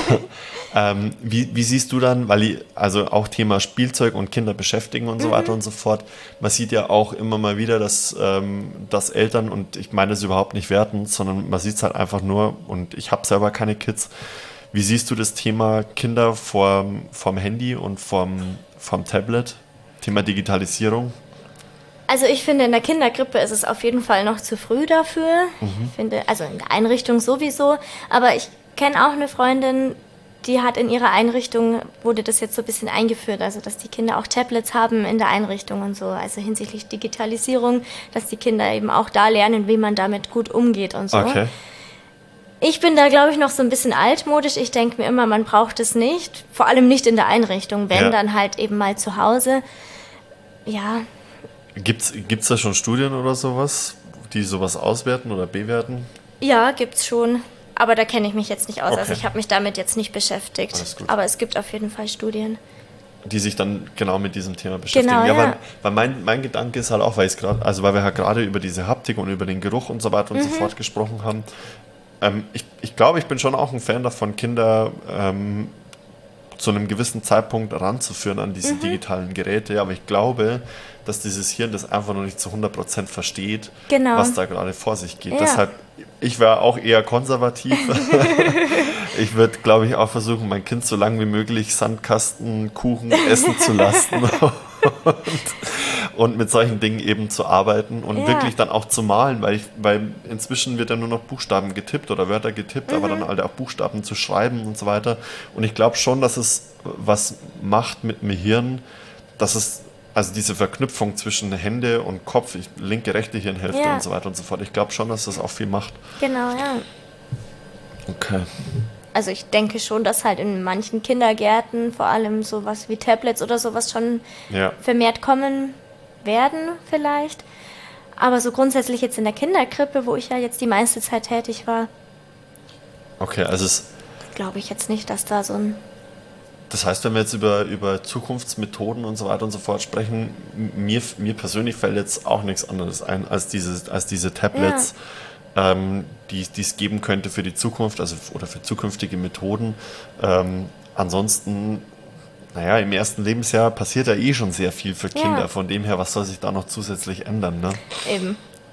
ähm, wie, wie siehst du dann, weil ich, also auch Thema Spielzeug und Kinder beschäftigen und so mhm. weiter und so fort. Man sieht ja auch immer mal wieder, dass, ähm, dass Eltern, und ich meine das überhaupt nicht wertend, sondern man sieht es halt einfach nur, und ich habe selber keine Kids. Wie siehst du das Thema Kinder vorm, vorm Handy und vorm, vorm Tablet? Thema Digitalisierung? Also ich finde, in der Kinderkrippe ist es auf jeden Fall noch zu früh dafür. Mhm. Ich finde, also in der Einrichtung sowieso. Aber ich kenne auch eine Freundin, die hat in ihrer Einrichtung, wurde das jetzt so ein bisschen eingeführt, also dass die Kinder auch Tablets haben in der Einrichtung und so. Also hinsichtlich Digitalisierung, dass die Kinder eben auch da lernen, wie man damit gut umgeht und so. Okay. Ich bin da, glaube ich, noch so ein bisschen altmodisch. Ich denke mir immer, man braucht es nicht. Vor allem nicht in der Einrichtung, wenn, ja. dann halt eben mal zu Hause. Ja. Gibt's, gibt's da schon Studien oder sowas, die sowas auswerten oder bewerten? Ja, gibt's schon. Aber da kenne ich mich jetzt nicht aus. Okay. Also ich habe mich damit jetzt nicht beschäftigt. Alles gut. Aber es gibt auf jeden Fall Studien. Die sich dann genau mit diesem Thema beschäftigen. Genau, ja, ja. Weil, weil mein, mein Gedanke ist halt auch, weil, also weil wir halt gerade über diese Haptik und über den Geruch und so weiter und mhm. so fort gesprochen haben. Ähm, ich, ich glaube, ich bin schon auch ein Fan davon, Kinder ähm, zu einem gewissen Zeitpunkt ranzuführen an diese mhm. digitalen Geräte. Aber ich glaube, dass dieses Hirn das einfach noch nicht zu hundert Prozent versteht, genau. was da gerade vor sich geht. Ja. Deshalb, ich wäre auch eher konservativ. Ich würde, glaube ich, auch versuchen, mein Kind so lange wie möglich Sandkasten, Kuchen essen zu lassen und, und mit solchen Dingen eben zu arbeiten und ja. wirklich dann auch zu malen, weil, ich, weil inzwischen wird ja nur noch Buchstaben getippt oder Wörter getippt, mhm. aber dann halt auch Buchstaben zu schreiben und so weiter. Und ich glaube schon, dass es was macht mit dem Hirn, dass es also diese Verknüpfung zwischen Hände und Kopf, ich, linke, rechte Hirnhälfte ja. und so weiter und so fort. Ich glaube schon, dass das auch viel macht. Genau, ja. Okay. Also ich denke schon, dass halt in manchen Kindergärten vor allem sowas wie Tablets oder sowas schon ja. vermehrt kommen werden vielleicht. Aber so grundsätzlich jetzt in der Kinderkrippe, wo ich ja jetzt die meiste Zeit tätig war, okay, also es glaube ich jetzt nicht, dass da so ein... Das heißt, wenn wir jetzt über, über Zukunftsmethoden und so weiter und so fort sprechen, mir, mir persönlich fällt jetzt auch nichts anderes ein, als diese, als diese Tablets, ja. ähm, die es geben könnte für die Zukunft, also oder für zukünftige Methoden. Ähm, ansonsten, naja, im ersten Lebensjahr passiert ja eh schon sehr viel für Kinder. Ja. Von dem her, was soll sich da noch zusätzlich ändern? Ne? Eben.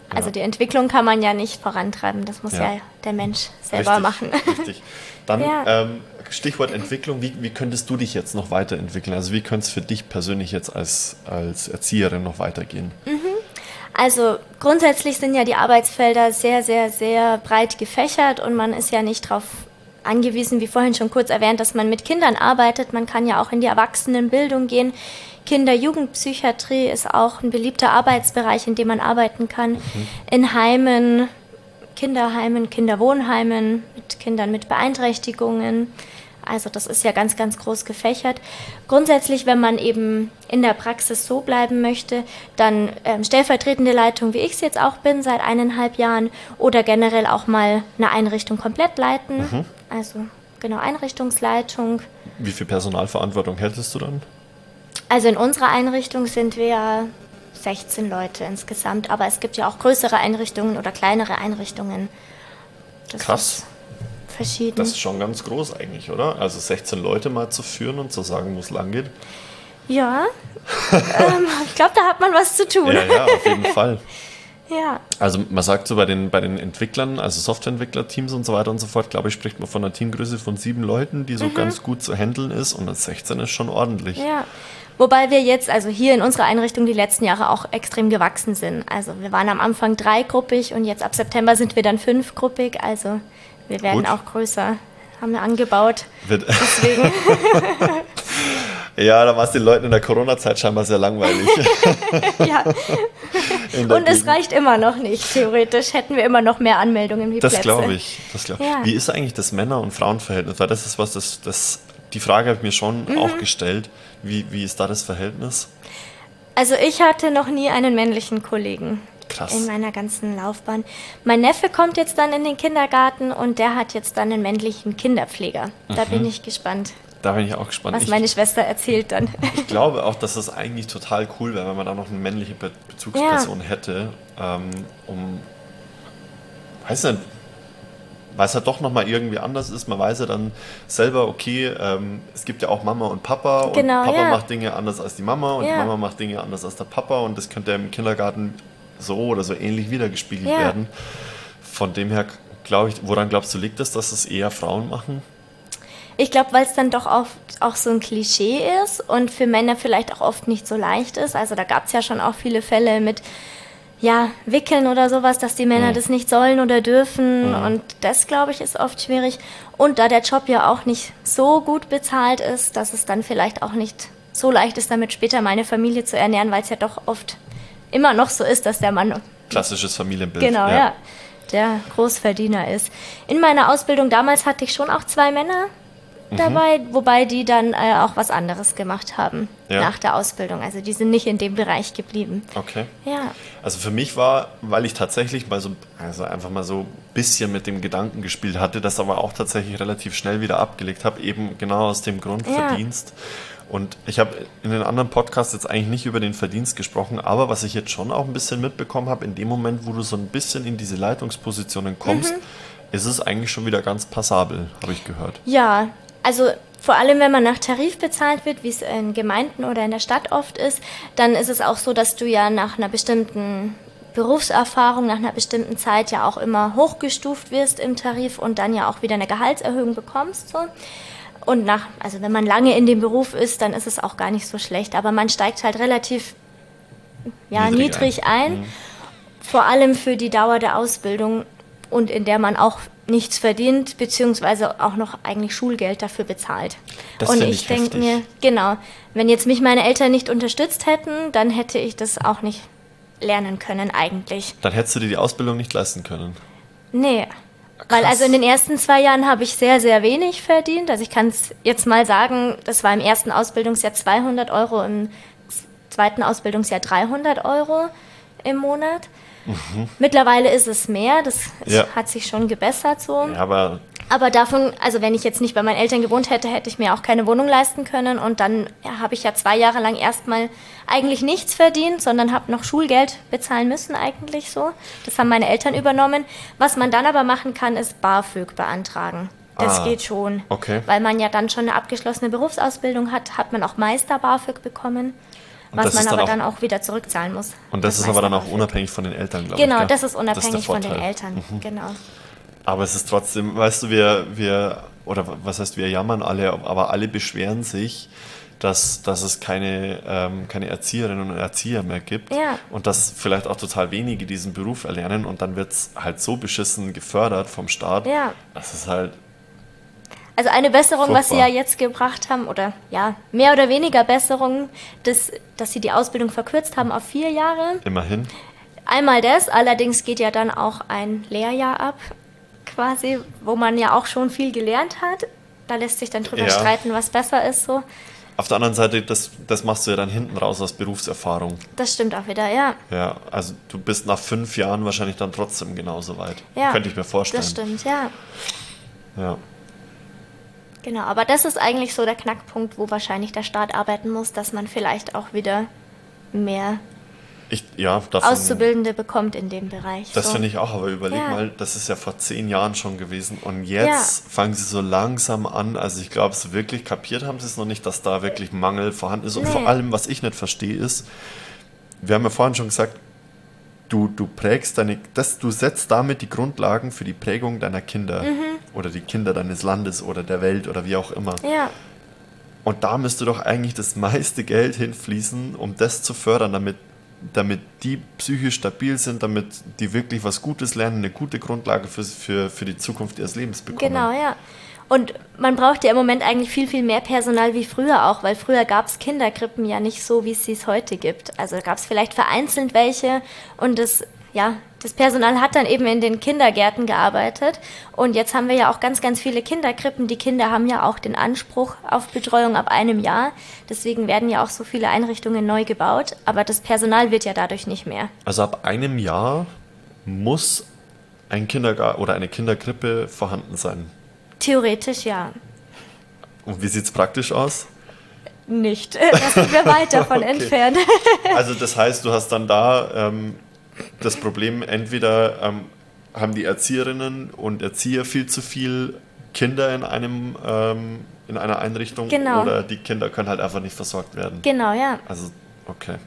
Also Ja. die Entwicklung kann man ja nicht vorantreiben, das muss ja, Ja. der Mensch selber Richtig, machen. Richtig. Dann Ja. ähm, Stichwort Entwicklung, wie, wie könntest du dich jetzt noch weiterentwickeln? Also wie könnte es für dich persönlich jetzt als, als Erzieherin noch weitergehen? Also grundsätzlich sind ja die Arbeitsfelder sehr, sehr, sehr breit gefächert und man ist ja nicht darauf angewiesen, wie vorhin schon kurz erwähnt, dass man mit Kindern arbeitet. Man kann ja auch in die Erwachsenenbildung gehen. Kinder-Jugendpsychiatrie ist auch ein beliebter Arbeitsbereich, in dem man arbeiten kann. Mhm. In Heimen, Kinderheimen, Kinderwohnheimen, mit Kindern mit Beeinträchtigungen. Also das ist ja ganz, ganz groß gefächert. Grundsätzlich, wenn man eben in der Praxis so bleiben möchte, dann ähm, stellvertretende Leitung, wie ich es jetzt auch bin, seit eineinhalb Jahren, oder generell auch mal eine Einrichtung komplett leiten. Mhm. Also genau, Einrichtungsleitung. Wie viel Personalverantwortung hättest du dann? Also in unserer Einrichtung sind wir sechzehn Leute insgesamt, aber es gibt ja auch größere Einrichtungen oder kleinere Einrichtungen. Das Krass. Verschieden. Das ist schon ganz groß eigentlich, oder? Also sechzehn Leute mal zu führen und zu sagen, wo es lang geht. Ja, ähm, ich glaube, da hat man was zu tun. Ja, ja, auf jeden Fall. Ja. Also man sagt so bei den, bei den Entwicklern, also Softwareentwickler-Teams und so weiter und so fort, glaube ich, spricht man von einer Teamgröße von sieben Leuten, die so mhm. ganz gut zu handeln ist, und das sechzehn ist schon ordentlich. Ja, wobei wir jetzt, also hier in unserer Einrichtung, die letzten Jahre auch extrem gewachsen sind. Also wir waren am Anfang dreigruppig und jetzt ab September sind wir dann fünfgruppig, also wir werden Gut. auch größer, haben wir angebaut. Wird Deswegen. Ja, da war es den Leuten in der Corona-Zeit scheinbar sehr langweilig. Ja. Und es reicht immer noch nicht. Theoretisch hätten wir immer noch mehr Anmeldungen wie Das Plätze. glaube ich. Das glaub ich. Ja. Wie ist eigentlich das Männer- und Frauenverhältnis? Weil das ist was, das, das, die Frage habe ich mir schon mhm. auch gestellt. Wie, wie ist da das Verhältnis? Also ich hatte noch nie einen männlichen Kollegen. Krass. In meiner ganzen Laufbahn. Mein Neffe kommt jetzt dann in den Kindergarten und der hat jetzt dann einen männlichen Kinderpfleger. Da mhm. bin ich gespannt. Da bin ich auch gespannt. Was ich, meine Schwester erzählt dann. Ich glaube auch, dass das eigentlich total cool wäre, wenn man da noch eine männliche Be- Bezugsperson ja. hätte, ähm, um, weiß nicht, weil es halt doch nochmal irgendwie anders ist. Man weiß ja dann selber, okay, ähm, es gibt ja auch Mama und Papa und genau, Papa ja. macht Dinge anders als die Mama und ja. die Mama macht Dinge anders als der Papa, und das könnte im Kindergarten so oder so ähnlich wiedergespiegelt ja. werden. Von dem her, glaube ich, woran glaubst du, liegt das, dass es eher Frauen machen? Ich glaube, weil es dann doch oft auch so ein Klischee ist und für Männer vielleicht auch oft nicht so leicht ist. Also da gab es ja schon auch viele Fälle mit ja, Wickeln oder sowas, dass die Männer mhm. das nicht sollen oder dürfen. Mhm. Und das, glaube ich, ist oft schwierig. Und da der Job ja auch nicht so gut bezahlt ist, dass es dann vielleicht auch nicht so leicht ist, damit später meine Familie zu ernähren, weil es ja doch oft immer noch so ist, dass der Mann... Klassisches Familienbild. Genau, ja. ja, der Großverdiener ist. In meiner Ausbildung damals hatte ich schon auch zwei Männer dabei, mhm. wobei die dann äh, auch was anderes gemacht haben ja. nach der Ausbildung. Also die sind nicht in dem Bereich geblieben. Okay. Ja. Also für mich war, weil ich tatsächlich mal so, also einfach mal so ein bisschen mit dem Gedanken gespielt hatte, das aber auch tatsächlich relativ schnell wieder abgelegt habe, eben genau aus dem Grund ja. Verdienst. Und ich habe in den anderen Podcasts jetzt eigentlich nicht über den Verdienst gesprochen, aber was ich jetzt schon auch ein bisschen mitbekommen habe, in dem Moment, wo du so ein bisschen in diese Leitungspositionen kommst, mhm. ist es eigentlich schon wieder ganz passabel, habe ich gehört. Ja, also vor allem, wenn man nach Tarif bezahlt wird, wie es in Gemeinden oder in der Stadt oft ist, dann ist es auch so, dass du ja nach einer bestimmten Berufserfahrung, nach einer bestimmten Zeit ja auch immer hochgestuft wirst im Tarif und dann ja auch wieder eine Gehaltserhöhung bekommst. So. Und nach, also wenn man lange in dem Beruf ist, dann ist es auch gar nicht so schlecht. Aber man steigt halt relativ ja, niedrig, niedrig ein, ein mhm. vor allem für die Dauer der Ausbildung und in der man auch nichts verdient, beziehungsweise auch noch eigentlich Schulgeld dafür bezahlt. Das und ich, ich denke mir, genau, wenn jetzt mich meine Eltern nicht unterstützt hätten, dann hätte ich das auch nicht lernen können eigentlich. Dann hättest du dir die Ausbildung nicht leisten können? Nee. Krass. Weil also in den ersten zwei Jahren habe ich sehr, sehr wenig verdient. Also ich kann es jetzt mal sagen, das war im ersten Ausbildungsjahr zweihundert Euro, im zweiten Ausbildungsjahr dreihundert Euro im Monat. Mhm. Mittlerweile ist es mehr, das ja. hat sich schon gebessert so. Ja, aber aber davon, also wenn ich jetzt nicht bei meinen Eltern gewohnt hätte, hätte ich mir auch keine Wohnung leisten können und dann ja, habe ich ja zwei Jahre lang erstmal eigentlich nichts verdient, sondern habe noch Schulgeld bezahlen müssen eigentlich so. Das haben meine Eltern übernommen. Was man dann aber machen kann, ist BAföG beantragen. Das ah, geht schon, okay. weil man ja dann schon eine abgeschlossene Berufsausbildung hat, hat man auch Meister-BAföG bekommen. was man aber dann, dann auch wieder zurückzahlen muss. Und das, das ist aber dann auch unabhängig von den Eltern, glaube genau, ich. Genau, das ist unabhängig das ist von den Eltern, mhm. genau. Aber es ist trotzdem, weißt du, wir, wir, oder was heißt, wir jammern alle, aber alle beschweren sich, dass, dass es keine, ähm, keine Erzieherinnen und Erzieher mehr gibt ja. und dass vielleicht auch total wenige diesen Beruf erlernen und dann wird es halt so beschissen gefördert vom Staat, ja. das ist halt Also eine Besserung, furchtbar. Was sie ja jetzt gebracht haben, oder ja, mehr oder weniger Besserung, dass, dass sie die Ausbildung verkürzt haben auf vier Jahre. Immerhin. Einmal das, allerdings geht ja dann auch ein Lehrjahr ab, quasi, wo man ja auch schon viel gelernt hat. Da lässt sich dann drüber ja. streiten, was besser ist so. Auf der anderen Seite, das, das machst du ja dann hinten raus aus Berufserfahrung. Das stimmt auch wieder, ja. Ja, also du bist nach fünf Jahren wahrscheinlich dann trotzdem genauso weit. Ja, könnte ich mir vorstellen. Das stimmt, ja. Ja. Genau, aber das ist eigentlich so der Knackpunkt, wo wahrscheinlich der Staat arbeiten muss, dass man vielleicht auch wieder mehr ich, ja, davon, Auszubildende bekommt in dem Bereich. Das so. finde ich auch, aber überleg ja. mal, das ist ja vor zehn Jahren schon gewesen und jetzt ja. fangen sie so langsam an, also ich glaube, so wirklich kapiert haben sie es noch nicht, dass da wirklich Mangel vorhanden ist und nee. vor allem, was ich nicht verstehe, ist, wir haben ja vorhin schon gesagt, du, du prägst deine, das, du setzt damit die Grundlagen für die Prägung deiner Kinder mhm. oder die Kinder deines Landes oder der Welt oder wie auch immer. Ja. Und da müsste doch eigentlich das meiste Geld hinfließen, um das zu fördern, damit damit die psychisch stabil sind, damit die wirklich was Gutes lernen, eine gute Grundlage für, für, für die Zukunft ihres Lebens bekommen. Genau, ja. Und man braucht ja im Moment eigentlich viel, viel mehr Personal wie früher auch, weil früher gab es Kinderkrippen ja nicht so, wie es sie es heute gibt. Also gab es vielleicht vereinzelt welche und das, ja, das Personal hat dann eben in den Kindergärten gearbeitet und jetzt haben wir ja auch ganz, ganz viele Kinderkrippen. Die Kinder haben ja auch den Anspruch auf Betreuung ab einem Jahr. Deswegen werden ja auch so viele Einrichtungen neu gebaut, aber das Personal wird ja dadurch nicht mehr. Also ab einem Jahr muss ein Kindergarten oder eine Kinderkrippe vorhanden sein? Theoretisch ja. Und wie sieht es praktisch aus? Nicht. Da sind wir weit davon okay. entfernt. Also das heißt, du hast dann da ähm, das Problem, entweder ähm, haben die Erzieherinnen und Erzieher viel zu viel Kinder in einem ähm, in einer Einrichtung genau. oder die Kinder können halt einfach nicht versorgt werden. Genau, ja. Also, okay.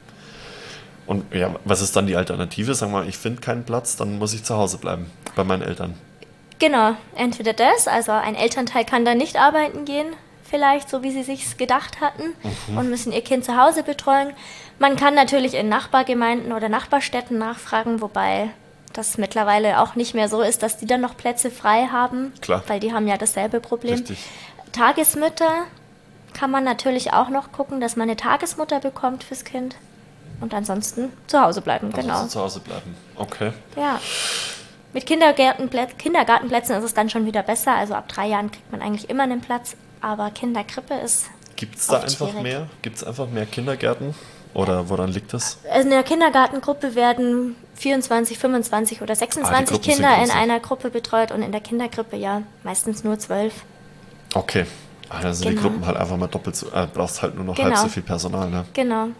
Und ja, was ist dann die Alternative? Sagen wir mal, ich finde keinen Platz, dann muss ich zu Hause bleiben bei meinen Eltern. Genau, entweder das, also ein Elternteil kann dann nicht arbeiten gehen, vielleicht, so wie sie sich gedacht hatten, mhm. und müssen ihr Kind zu Hause betreuen. Man kann natürlich in Nachbargemeinden oder Nachbarstädten nachfragen, wobei das mittlerweile auch nicht mehr so ist, dass die dann noch Plätze frei haben, Klar. weil die haben ja dasselbe Problem. Richtig. Tagesmütter kann man natürlich auch noch gucken, dass man eine Tagesmutter bekommt fürs Kind und ansonsten zu Hause bleiben, also genau. zu Hause bleiben, okay. Ja. Mit Kindergärtenplä- Kindergartenplätzen ist es dann schon wieder besser, also ab drei Jahren kriegt man eigentlich immer einen Platz, aber Kinderkrippe ist Gibt es da oft einfach schwierig. mehr? Gibt es einfach mehr Kindergärten? Oder woran liegt das? Also in der Kindergartengruppe werden vierundzwanzig, fünfundzwanzig oder sechsundzwanzig ah, Kinder in einer Gruppe betreut und in der Kinderkrippe ja meistens nur zwölf. Okay, also genau. die Gruppen halt einfach mal doppelt so, äh, brauchst halt nur noch genau. halb so viel Personal, ne? Genau.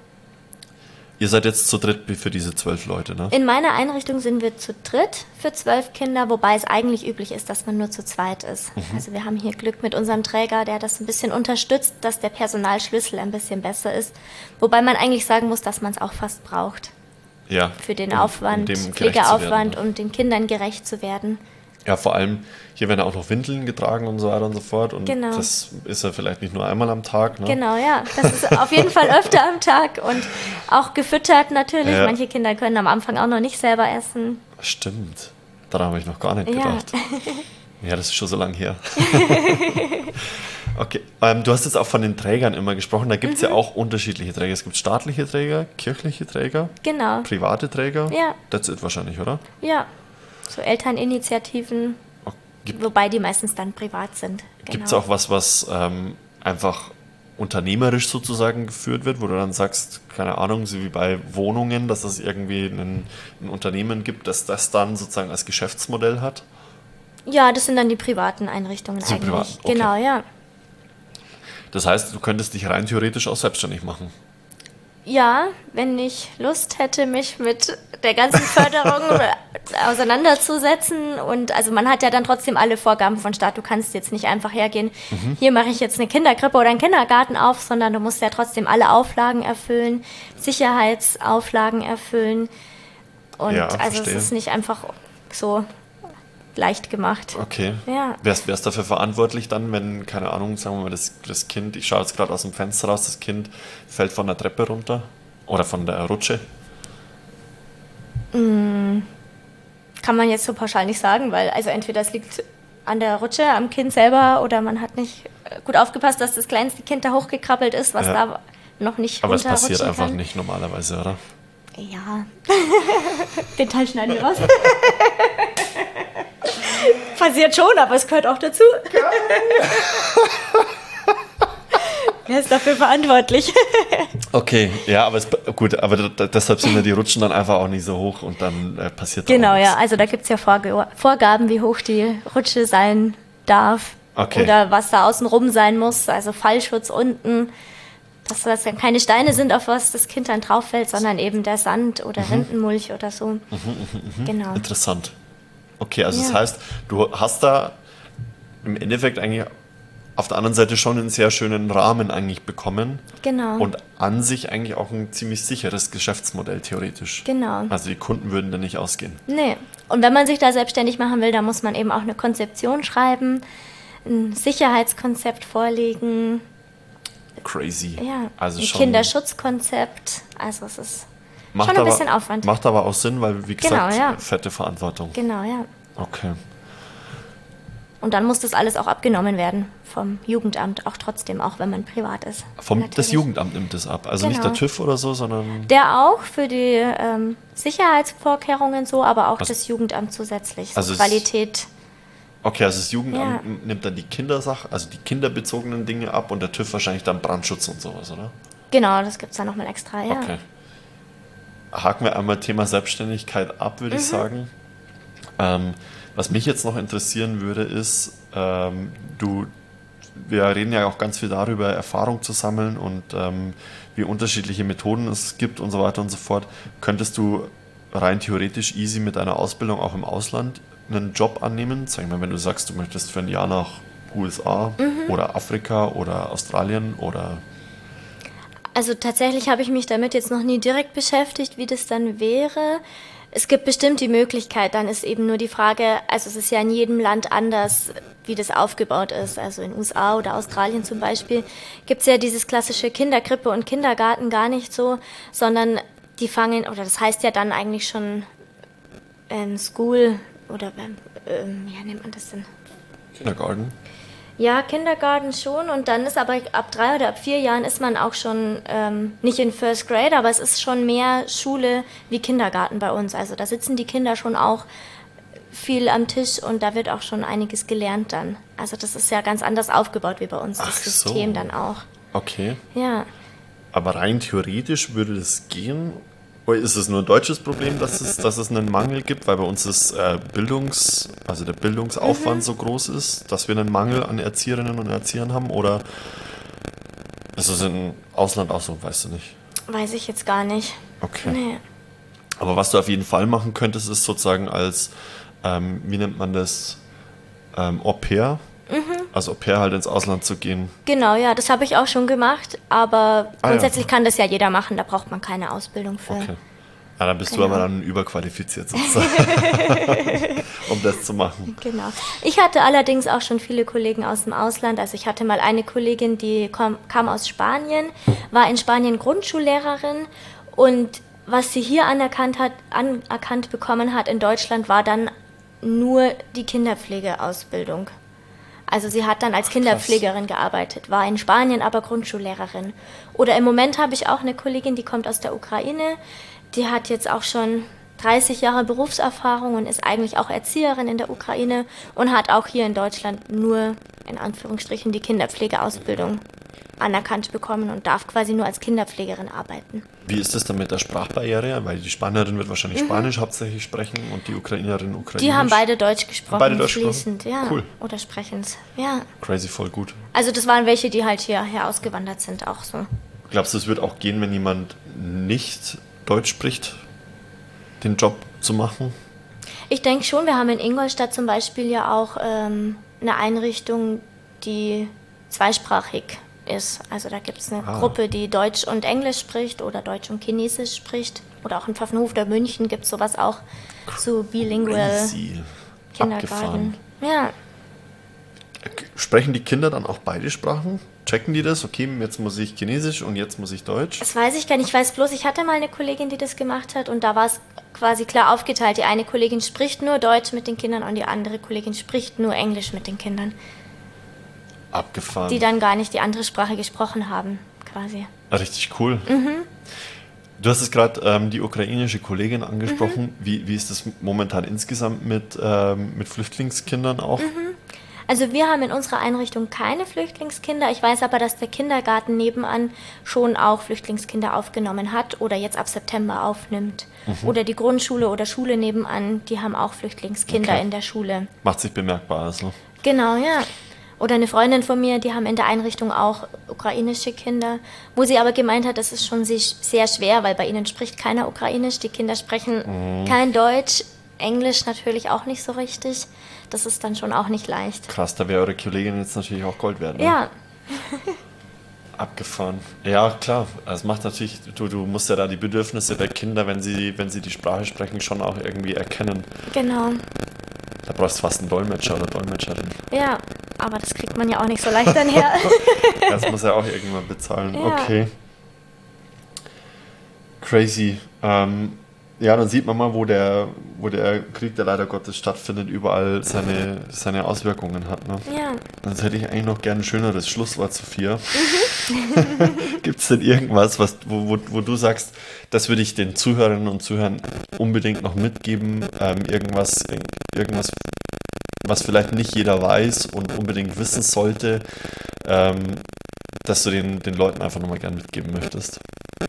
Ihr seid jetzt zu dritt für diese zwölf Leute, ne? In meiner Einrichtung sind wir zu dritt für zwölf Kinder, wobei es eigentlich üblich ist, dass man nur zu zweit ist. Mhm. Also wir haben hier Glück mit unserem Träger, der das ein bisschen unterstützt, dass der Personalschlüssel ein bisschen besser ist. Wobei man eigentlich sagen muss, dass man es auch fast braucht. Ja. Für den um, Aufwand, um Pflegeaufwand, werden, ne? um den Kindern gerecht zu werden. Ja, vor allem, hier werden auch noch Windeln getragen und so weiter und so fort. Und genau. das ist ja vielleicht nicht nur einmal am Tag. Ne? Genau, ja. Das ist auf jeden Fall öfter am Tag und auch gefüttert natürlich. Ja. Manche Kinder können am Anfang auch noch nicht selber essen. Stimmt. Daran habe ich noch gar nicht ja. gedacht. Ja, das ist schon so lange her. Okay, ähm, du hast jetzt auch von den Trägern immer gesprochen. Da gibt es mhm. ja auch unterschiedliche Träger. Es gibt staatliche Träger, kirchliche Träger, genau. private Träger. Ja. That's it wahrscheinlich, oder? Ja. So Elterninitiativen, oh, gibt, wobei die meistens dann privat sind. Genau. Gibt es auch was, was ähm, einfach unternehmerisch sozusagen geführt wird, wo du dann sagst, keine Ahnung, so wie bei Wohnungen, dass es irgendwie ein, ein Unternehmen gibt, das das dann sozusagen als Geschäftsmodell hat? Ja, das sind dann die privaten Einrichtungen sind eigentlich. Privat, okay. Genau, ja. Das heißt, du könntest dich rein theoretisch auch selbstständig machen? Ja, wenn ich Lust hätte, mich mit der ganzen Förderung auseinanderzusetzen. Und also man hat ja dann trotzdem alle Vorgaben von Staat. Du kannst jetzt nicht einfach hergehen, mhm. hier mache ich jetzt eine Kinderkrippe oder einen Kindergarten auf, sondern du musst ja trotzdem alle Auflagen erfüllen, Sicherheitsauflagen erfüllen. Und ja, also verstehe. es ist nicht einfach so leicht gemacht. Okay. Ja. Wer ist, wer ist dafür verantwortlich dann, wenn, keine Ahnung, sagen wir mal, das, das Kind, ich schaue jetzt gerade aus dem Fenster raus, das Kind fällt von der Treppe runter oder von der Rutsche? Mm, kann man jetzt so pauschal nicht sagen, weil also entweder es liegt an der Rutsche, am Kind selber oder man hat nicht gut aufgepasst, dass das kleinste Kind da hochgekrabbelt ist, was ja. da noch nicht Aber es passiert kann. einfach nicht normalerweise, oder? Ja. Den Teil schneiden wir raus. Passiert schon, aber es gehört auch dazu. Wer ist dafür verantwortlich? Okay, ja, aber es, gut, aber d- deshalb sind ja die Rutschen dann einfach auch nicht so hoch und dann äh, passiert Genau, auch nichts. ja, also da gibt es ja Vorge- Vorgaben, wie hoch die Rutsche sein darf. Okay. Oder was da außenrum sein muss, also Fallschutz unten. Dass das dann keine Steine sind, auf was das Kind dann drauf fällt, sondern eben der Sand oder mhm. Rindenmulch oder so. Mhm, mh, mh. Genau. Interessant. Okay, also ja. das heißt, du hast da im Endeffekt eigentlich auf der anderen Seite schon einen sehr schönen Rahmen eigentlich bekommen. Genau. Und an sich eigentlich auch ein ziemlich sicheres Geschäftsmodell theoretisch. Genau. Also die Kunden würden da nicht ausgehen. Nee. Und wenn man sich da selbstständig machen will, dann muss man eben auch eine Konzeption schreiben, ein Sicherheitskonzept vorlegen. Crazy. Ja, also ein schon Kinderschutzkonzept. Also es ist macht schon ein aber, bisschen Aufwand. Macht aber auch Sinn, weil, wie gesagt, genau, ja. fette Verantwortung. Genau, ja. Okay. Und dann muss das alles auch abgenommen werden vom Jugendamt, auch trotzdem, auch wenn man privat ist. Vom, natürlich. Das Jugendamt nimmt das ab. Also genau. nicht der TÜV oder so, sondern... Der auch für die ähm, Sicherheitsvorkehrungen so, aber auch also, das Jugendamt zusätzlich. So also Qualität. Okay, also das Jugendamt ja. nimmt dann die Kindersache, also die kinderbezogenen Dinge ab und der TÜV wahrscheinlich dann Brandschutz und sowas, oder? Genau, das gibt es dann nochmal extra, ja. Okay. Haken wir einmal Thema Selbstständigkeit ab, würde mhm. ich sagen. Ähm, was mich jetzt noch interessieren würde, ist, ähm, du, wir reden ja auch ganz viel darüber, Erfahrung zu sammeln und ähm, wie unterschiedliche Methoden es gibt und so weiter und so fort. Könntest du rein theoretisch easy mit deiner Ausbildung auch im Ausland einen Job annehmen? Sag mal, wenn du sagst, du möchtest für ein Jahr nach U S A mhm. oder Afrika oder Australien oder... Also tatsächlich habe ich mich damit jetzt noch nie direkt beschäftigt, wie das dann wäre. Es gibt bestimmt die Möglichkeit, dann ist eben nur die Frage, also es ist ja in jedem Land anders, wie das aufgebaut ist. Also in U S A oder Australien zum Beispiel gibt es ja dieses klassische Kinderkrippe und Kindergarten gar nicht so, sondern die fangen, oder das heißt ja dann eigentlich schon ähm, School oder ähm, wie nennt man das denn? Kindergarten. Ja, Kindergarten schon und dann ist aber ab drei oder ab vier Jahren ist man auch schon ähm, nicht in First Grade, aber es ist schon mehr Schule wie Kindergarten bei uns. Also da sitzen die Kinder schon auch viel am Tisch und da wird auch schon einiges gelernt dann. Also das ist ja ganz anders aufgebaut wie bei uns, das Ach System so. dann auch. Okay. Ja. Aber rein theoretisch würde das gehen? Oder ist es nur ein deutsches Problem, dass es, dass es einen Mangel gibt, weil bei uns das äh, Bildungs, also der Bildungsaufwand mhm. so groß ist, dass wir einen Mangel an Erzieherinnen und Erziehern haben? Oder ist es im Ausland auch so? Weißt du nicht? Weiß ich jetzt gar nicht. Okay. Nee. Aber was du auf jeden Fall machen könntest, ist sozusagen als, ähm, wie nennt man das, ähm, Au pair? Mhm. Als Au pair halt ins Ausland zu gehen. Genau, ja, das habe ich auch schon gemacht, aber ah, grundsätzlich ja. kann das ja jeder machen, da braucht man keine Ausbildung für. Okay. Ja, dann bist genau. du aber dann überqualifiziert sozusagen, um das zu machen. Genau. Ich hatte allerdings auch schon viele Kollegen aus dem Ausland. Also ich hatte mal eine Kollegin, die kam, kam aus Spanien, war in Spanien Grundschullehrerin und was sie hier anerkannt hat, anerkannt bekommen hat in Deutschland, war dann nur die Kinderpflegeausbildung. Also sie hat dann als Ach, Kinderpflegerin gearbeitet, war in Spanien aber Grundschullehrerin. Oder im Moment habe ich auch eine Kollegin, die kommt aus der Ukraine, die hat jetzt auch schon dreißig Jahre Berufserfahrung und ist eigentlich auch Erzieherin in der Ukraine und hat auch hier in Deutschland nur, in Anführungsstrichen, die Kinderpflegeausbildung anerkannt bekommen und darf quasi nur als Kinderpflegerin arbeiten. Wie ist das dann mit der Sprachbarriere? Weil die Spanierin wird wahrscheinlich mhm. Spanisch hauptsächlich sprechen und die Ukrainerin Ukrainisch. Die haben beide Deutsch gesprochen, beide Deutsch fließend, gesprochen? ja. Cool. Oder sprechend, ja. Crazy, voll gut. Also das waren welche, die halt hierher ausgewandert sind, auch so. Glaubst du, es wird auch gehen, wenn jemand nicht Deutsch spricht, den Job zu machen? Ich denke schon, wir haben in Ingolstadt zum Beispiel ja auch ähm, eine Einrichtung, die zweisprachig ist. Also da gibt es eine Ah. Gruppe, die Deutsch und Englisch spricht oder Deutsch und Chinesisch spricht. Oder auch in Pfaffenhof oder München gibt es sowas auch, so bilingual Crazy. Kindergarten. Abgefahren. Ja, Sprechen die Kinder dann auch beide Sprachen? Checken die das? Okay, jetzt muss ich Chinesisch und jetzt muss ich Deutsch? das weiß ich gar nicht. Ich weiß bloß, ich hatte mal eine Kollegin, die das gemacht hat und da war es quasi klar aufgeteilt. Die eine Kollegin spricht nur Deutsch mit den Kindern und die andere Kollegin spricht nur Englisch mit den Kindern, Abgefahren. die dann gar nicht die andere Sprache gesprochen haben, quasi. Ah, richtig cool. Du hast es gerade ähm, die ukrainische Kollegin angesprochen. Wie, wie ist das momentan insgesamt mit, ähm, mit Flüchtlingskindern auch? Also wir haben in unserer Einrichtung keine Flüchtlingskinder. Ich weiß aber, dass der Kindergarten nebenan schon auch Flüchtlingskinder aufgenommen hat oder jetzt ab September aufnimmt. Oder die Grundschule oder Schule nebenan, die haben auch Flüchtlingskinder Okay. in der Schule. Macht sich bemerkbar also. Genau, ja. Oder eine Freundin von mir, die haben in der Einrichtung auch ukrainische Kinder, wo sie aber gemeint hat, das ist schon sehr sehr schwer, weil bei ihnen spricht keiner Ukrainisch, die Kinder sprechen kein Deutsch, Englisch natürlich auch nicht so richtig. Das ist dann schon auch nicht leicht. Krass, da wäre eure Kollegin jetzt natürlich auch Gold wert. Ne? Ja, Abgefahren. Ja, klar. Es macht natürlich, du, du musst ja da die Bedürfnisse der Kinder, wenn sie, wenn sie die Sprache sprechen, schon auch irgendwie erkennen. genau. Da brauchst du fast einen Dolmetscher oder Dolmetscherin. Ja, aber das kriegt man ja auch nicht so leicht dann her. Das muss er auch irgendwann bezahlen. Ja. Okay. Crazy. Ähm, ja, dann sieht man mal, wo der, wo der Krieg, der leider Gottes stattfindet, überall seine, seine Auswirkungen hat. Ne? Ja. Sonst hätte ich eigentlich noch gerne ein schöneres Schlusswort, Sophia. Gibt es denn irgendwas, was, wo, wo, wo du sagst, das würde ich den Zuhörerinnen und Zuhörern unbedingt noch mitgeben? Ähm, irgendwas, irgendwas, was vielleicht nicht jeder weiß und unbedingt wissen sollte, ähm, dass du den, den Leuten einfach nochmal gerne mitgeben möchtest?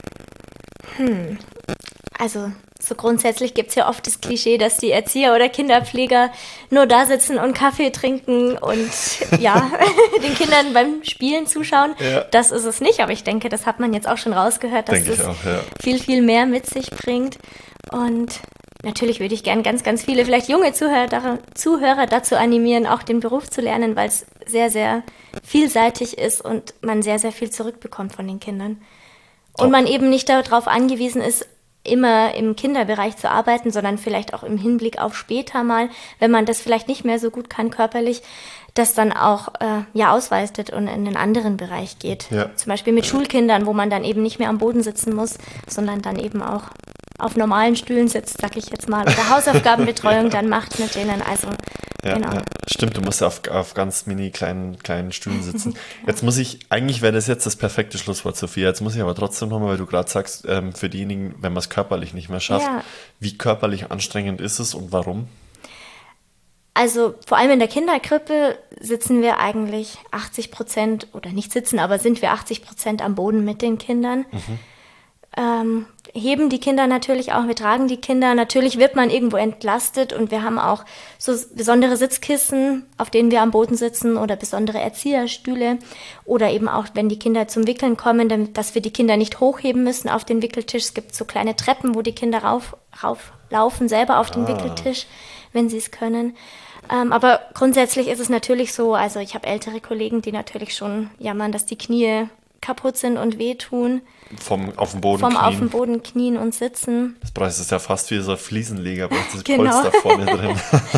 Also so grundsätzlich gibt es ja oft das Klischee, dass die Erzieher oder Kinderpfleger nur da sitzen und Kaffee trinken und ja, den Kindern beim Spielen zuschauen. Ja. Das ist es nicht, aber ich denke, das hat man jetzt auch schon rausgehört, dass Denke ich es auch, ja. viel, viel mehr mit sich bringt. Und natürlich würde ich gern ganz, ganz viele, vielleicht junge Zuhörer, Zuhörer dazu animieren, auch den Beruf zu lernen, weil es sehr, sehr vielseitig ist und man sehr, sehr viel zurückbekommt von den Kindern. Und Top. man eben nicht darauf angewiesen ist, immer im Kinderbereich zu arbeiten, sondern vielleicht auch im Hinblick auf später mal, wenn man das vielleicht nicht mehr so gut kann körperlich, das dann auch äh, ja ausweitet und in einen anderen Bereich geht. Ja. Zum Beispiel mit Schulkindern, wo man dann eben nicht mehr am Boden sitzen muss, sondern dann eben auch auf normalen Stühlen sitzt, sag ich jetzt mal, oder Hausaufgabenbetreuung dann macht mit denen. Also Ja, genau. ja, stimmt, du musst ja auf, auf ganz mini kleinen, kleinen Stühlen sitzen. Jetzt muss ich, eigentlich wäre das jetzt das perfekte Schlusswort, Sophia. Jetzt muss ich aber trotzdem nochmal, weil du gerade sagst, ähm, für diejenigen, wenn man es körperlich nicht mehr schafft, Ja. wie körperlich anstrengend ist es und warum? Also vor allem in der Kinderkrippe sitzen wir eigentlich achtzig Prozent, oder nicht sitzen, aber sind wir achtzig Prozent am Boden mit den Kindern. Ähm, heben die Kinder natürlich auch, wir tragen die Kinder. Natürlich wird man irgendwo entlastet und wir haben auch so besondere Sitzkissen, auf denen wir am Boden sitzen oder besondere Erzieherstühle oder eben auch, wenn die Kinder zum Wickeln kommen, damit, dass wir die Kinder nicht hochheben müssen auf den Wickeltisch. Es gibt so kleine Treppen, wo die Kinder rauf, rauflaufen, selber auf den Ah. Wickeltisch, wenn sie es können. Ähm, aber grundsätzlich ist es natürlich so, also ich habe ältere Kollegen, die natürlich schon jammern, dass die Knie kaputt sind und wehtun. Vom auf dem Boden Vom auf knien. dem Boden knien und sitzen. Das Preis ist ja fast wie so ein Fliesenleger, aber das Genau. Polster vorne drin.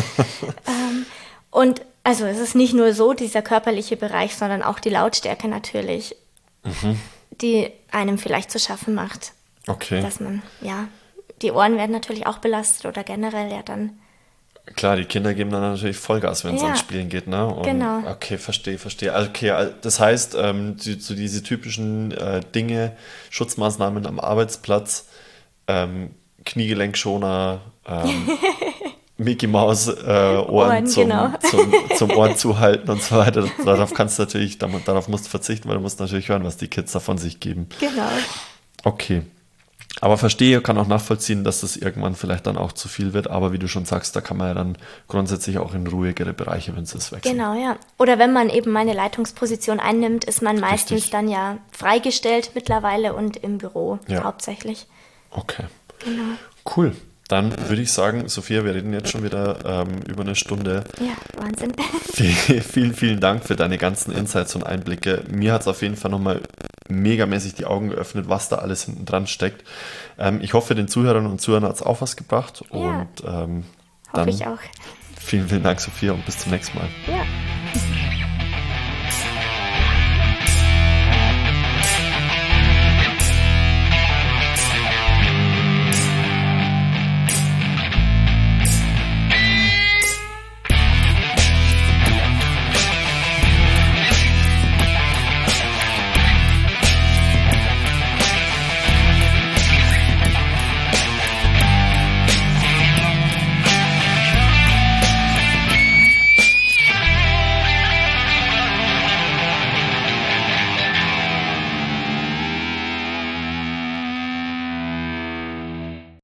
Und also es ist nicht nur so dieser körperliche Bereich, sondern auch die Lautstärke natürlich, die einem vielleicht zu schaffen macht. Okay. Dass man, ja, die Ohren werden natürlich auch belastet oder generell ja dann. Klar, die Kinder geben dann natürlich Vollgas, wenn es Ja. ans Spielen geht, ne? Und, Genau. Okay, verstehe, verstehe. Also, okay, al- das heißt, ähm, die, so diese typischen äh, Dinge, Schutzmaßnahmen am Arbeitsplatz, ähm, Kniegelenksschoner, ähm, Mickey Maus äh, Ohren, Ohren, zum, genau. zum, zum Ohren zuhalten und so weiter. Darauf kannst du natürlich, darauf musst du verzichten, weil du musst natürlich hören, was die Kids da von sich geben. Genau. Okay. Aber verstehe, kann auch nachvollziehen, dass das irgendwann vielleicht dann auch zu viel wird. Aber wie du schon sagst, da kann man ja dann grundsätzlich auch in ruhigere Bereiche, wenn es ist, wechseln. Genau, ja. Oder wenn man eben meine Leitungsposition einnimmt, ist man meistens Richtig. dann ja freigestellt mittlerweile und im Büro Ja. hauptsächlich. Okay. Genau. Cool. Dann würde ich sagen, Sophia, wir reden jetzt schon wieder ähm, über eine Stunde. Ja, Wahnsinn. Vielen, vielen Dank für deine ganzen Insights und Einblicke. Mir hat es auf jeden Fall nochmal megamäßig die Augen geöffnet, was da alles hinten dran steckt. Ähm, ich hoffe, den Zuhörern und Zuhörern hat es auch was gebracht. Ja. Und ähm, Hoffe dann ich auch. vielen, vielen Dank, Sophia, und bis zum nächsten Mal. Ja.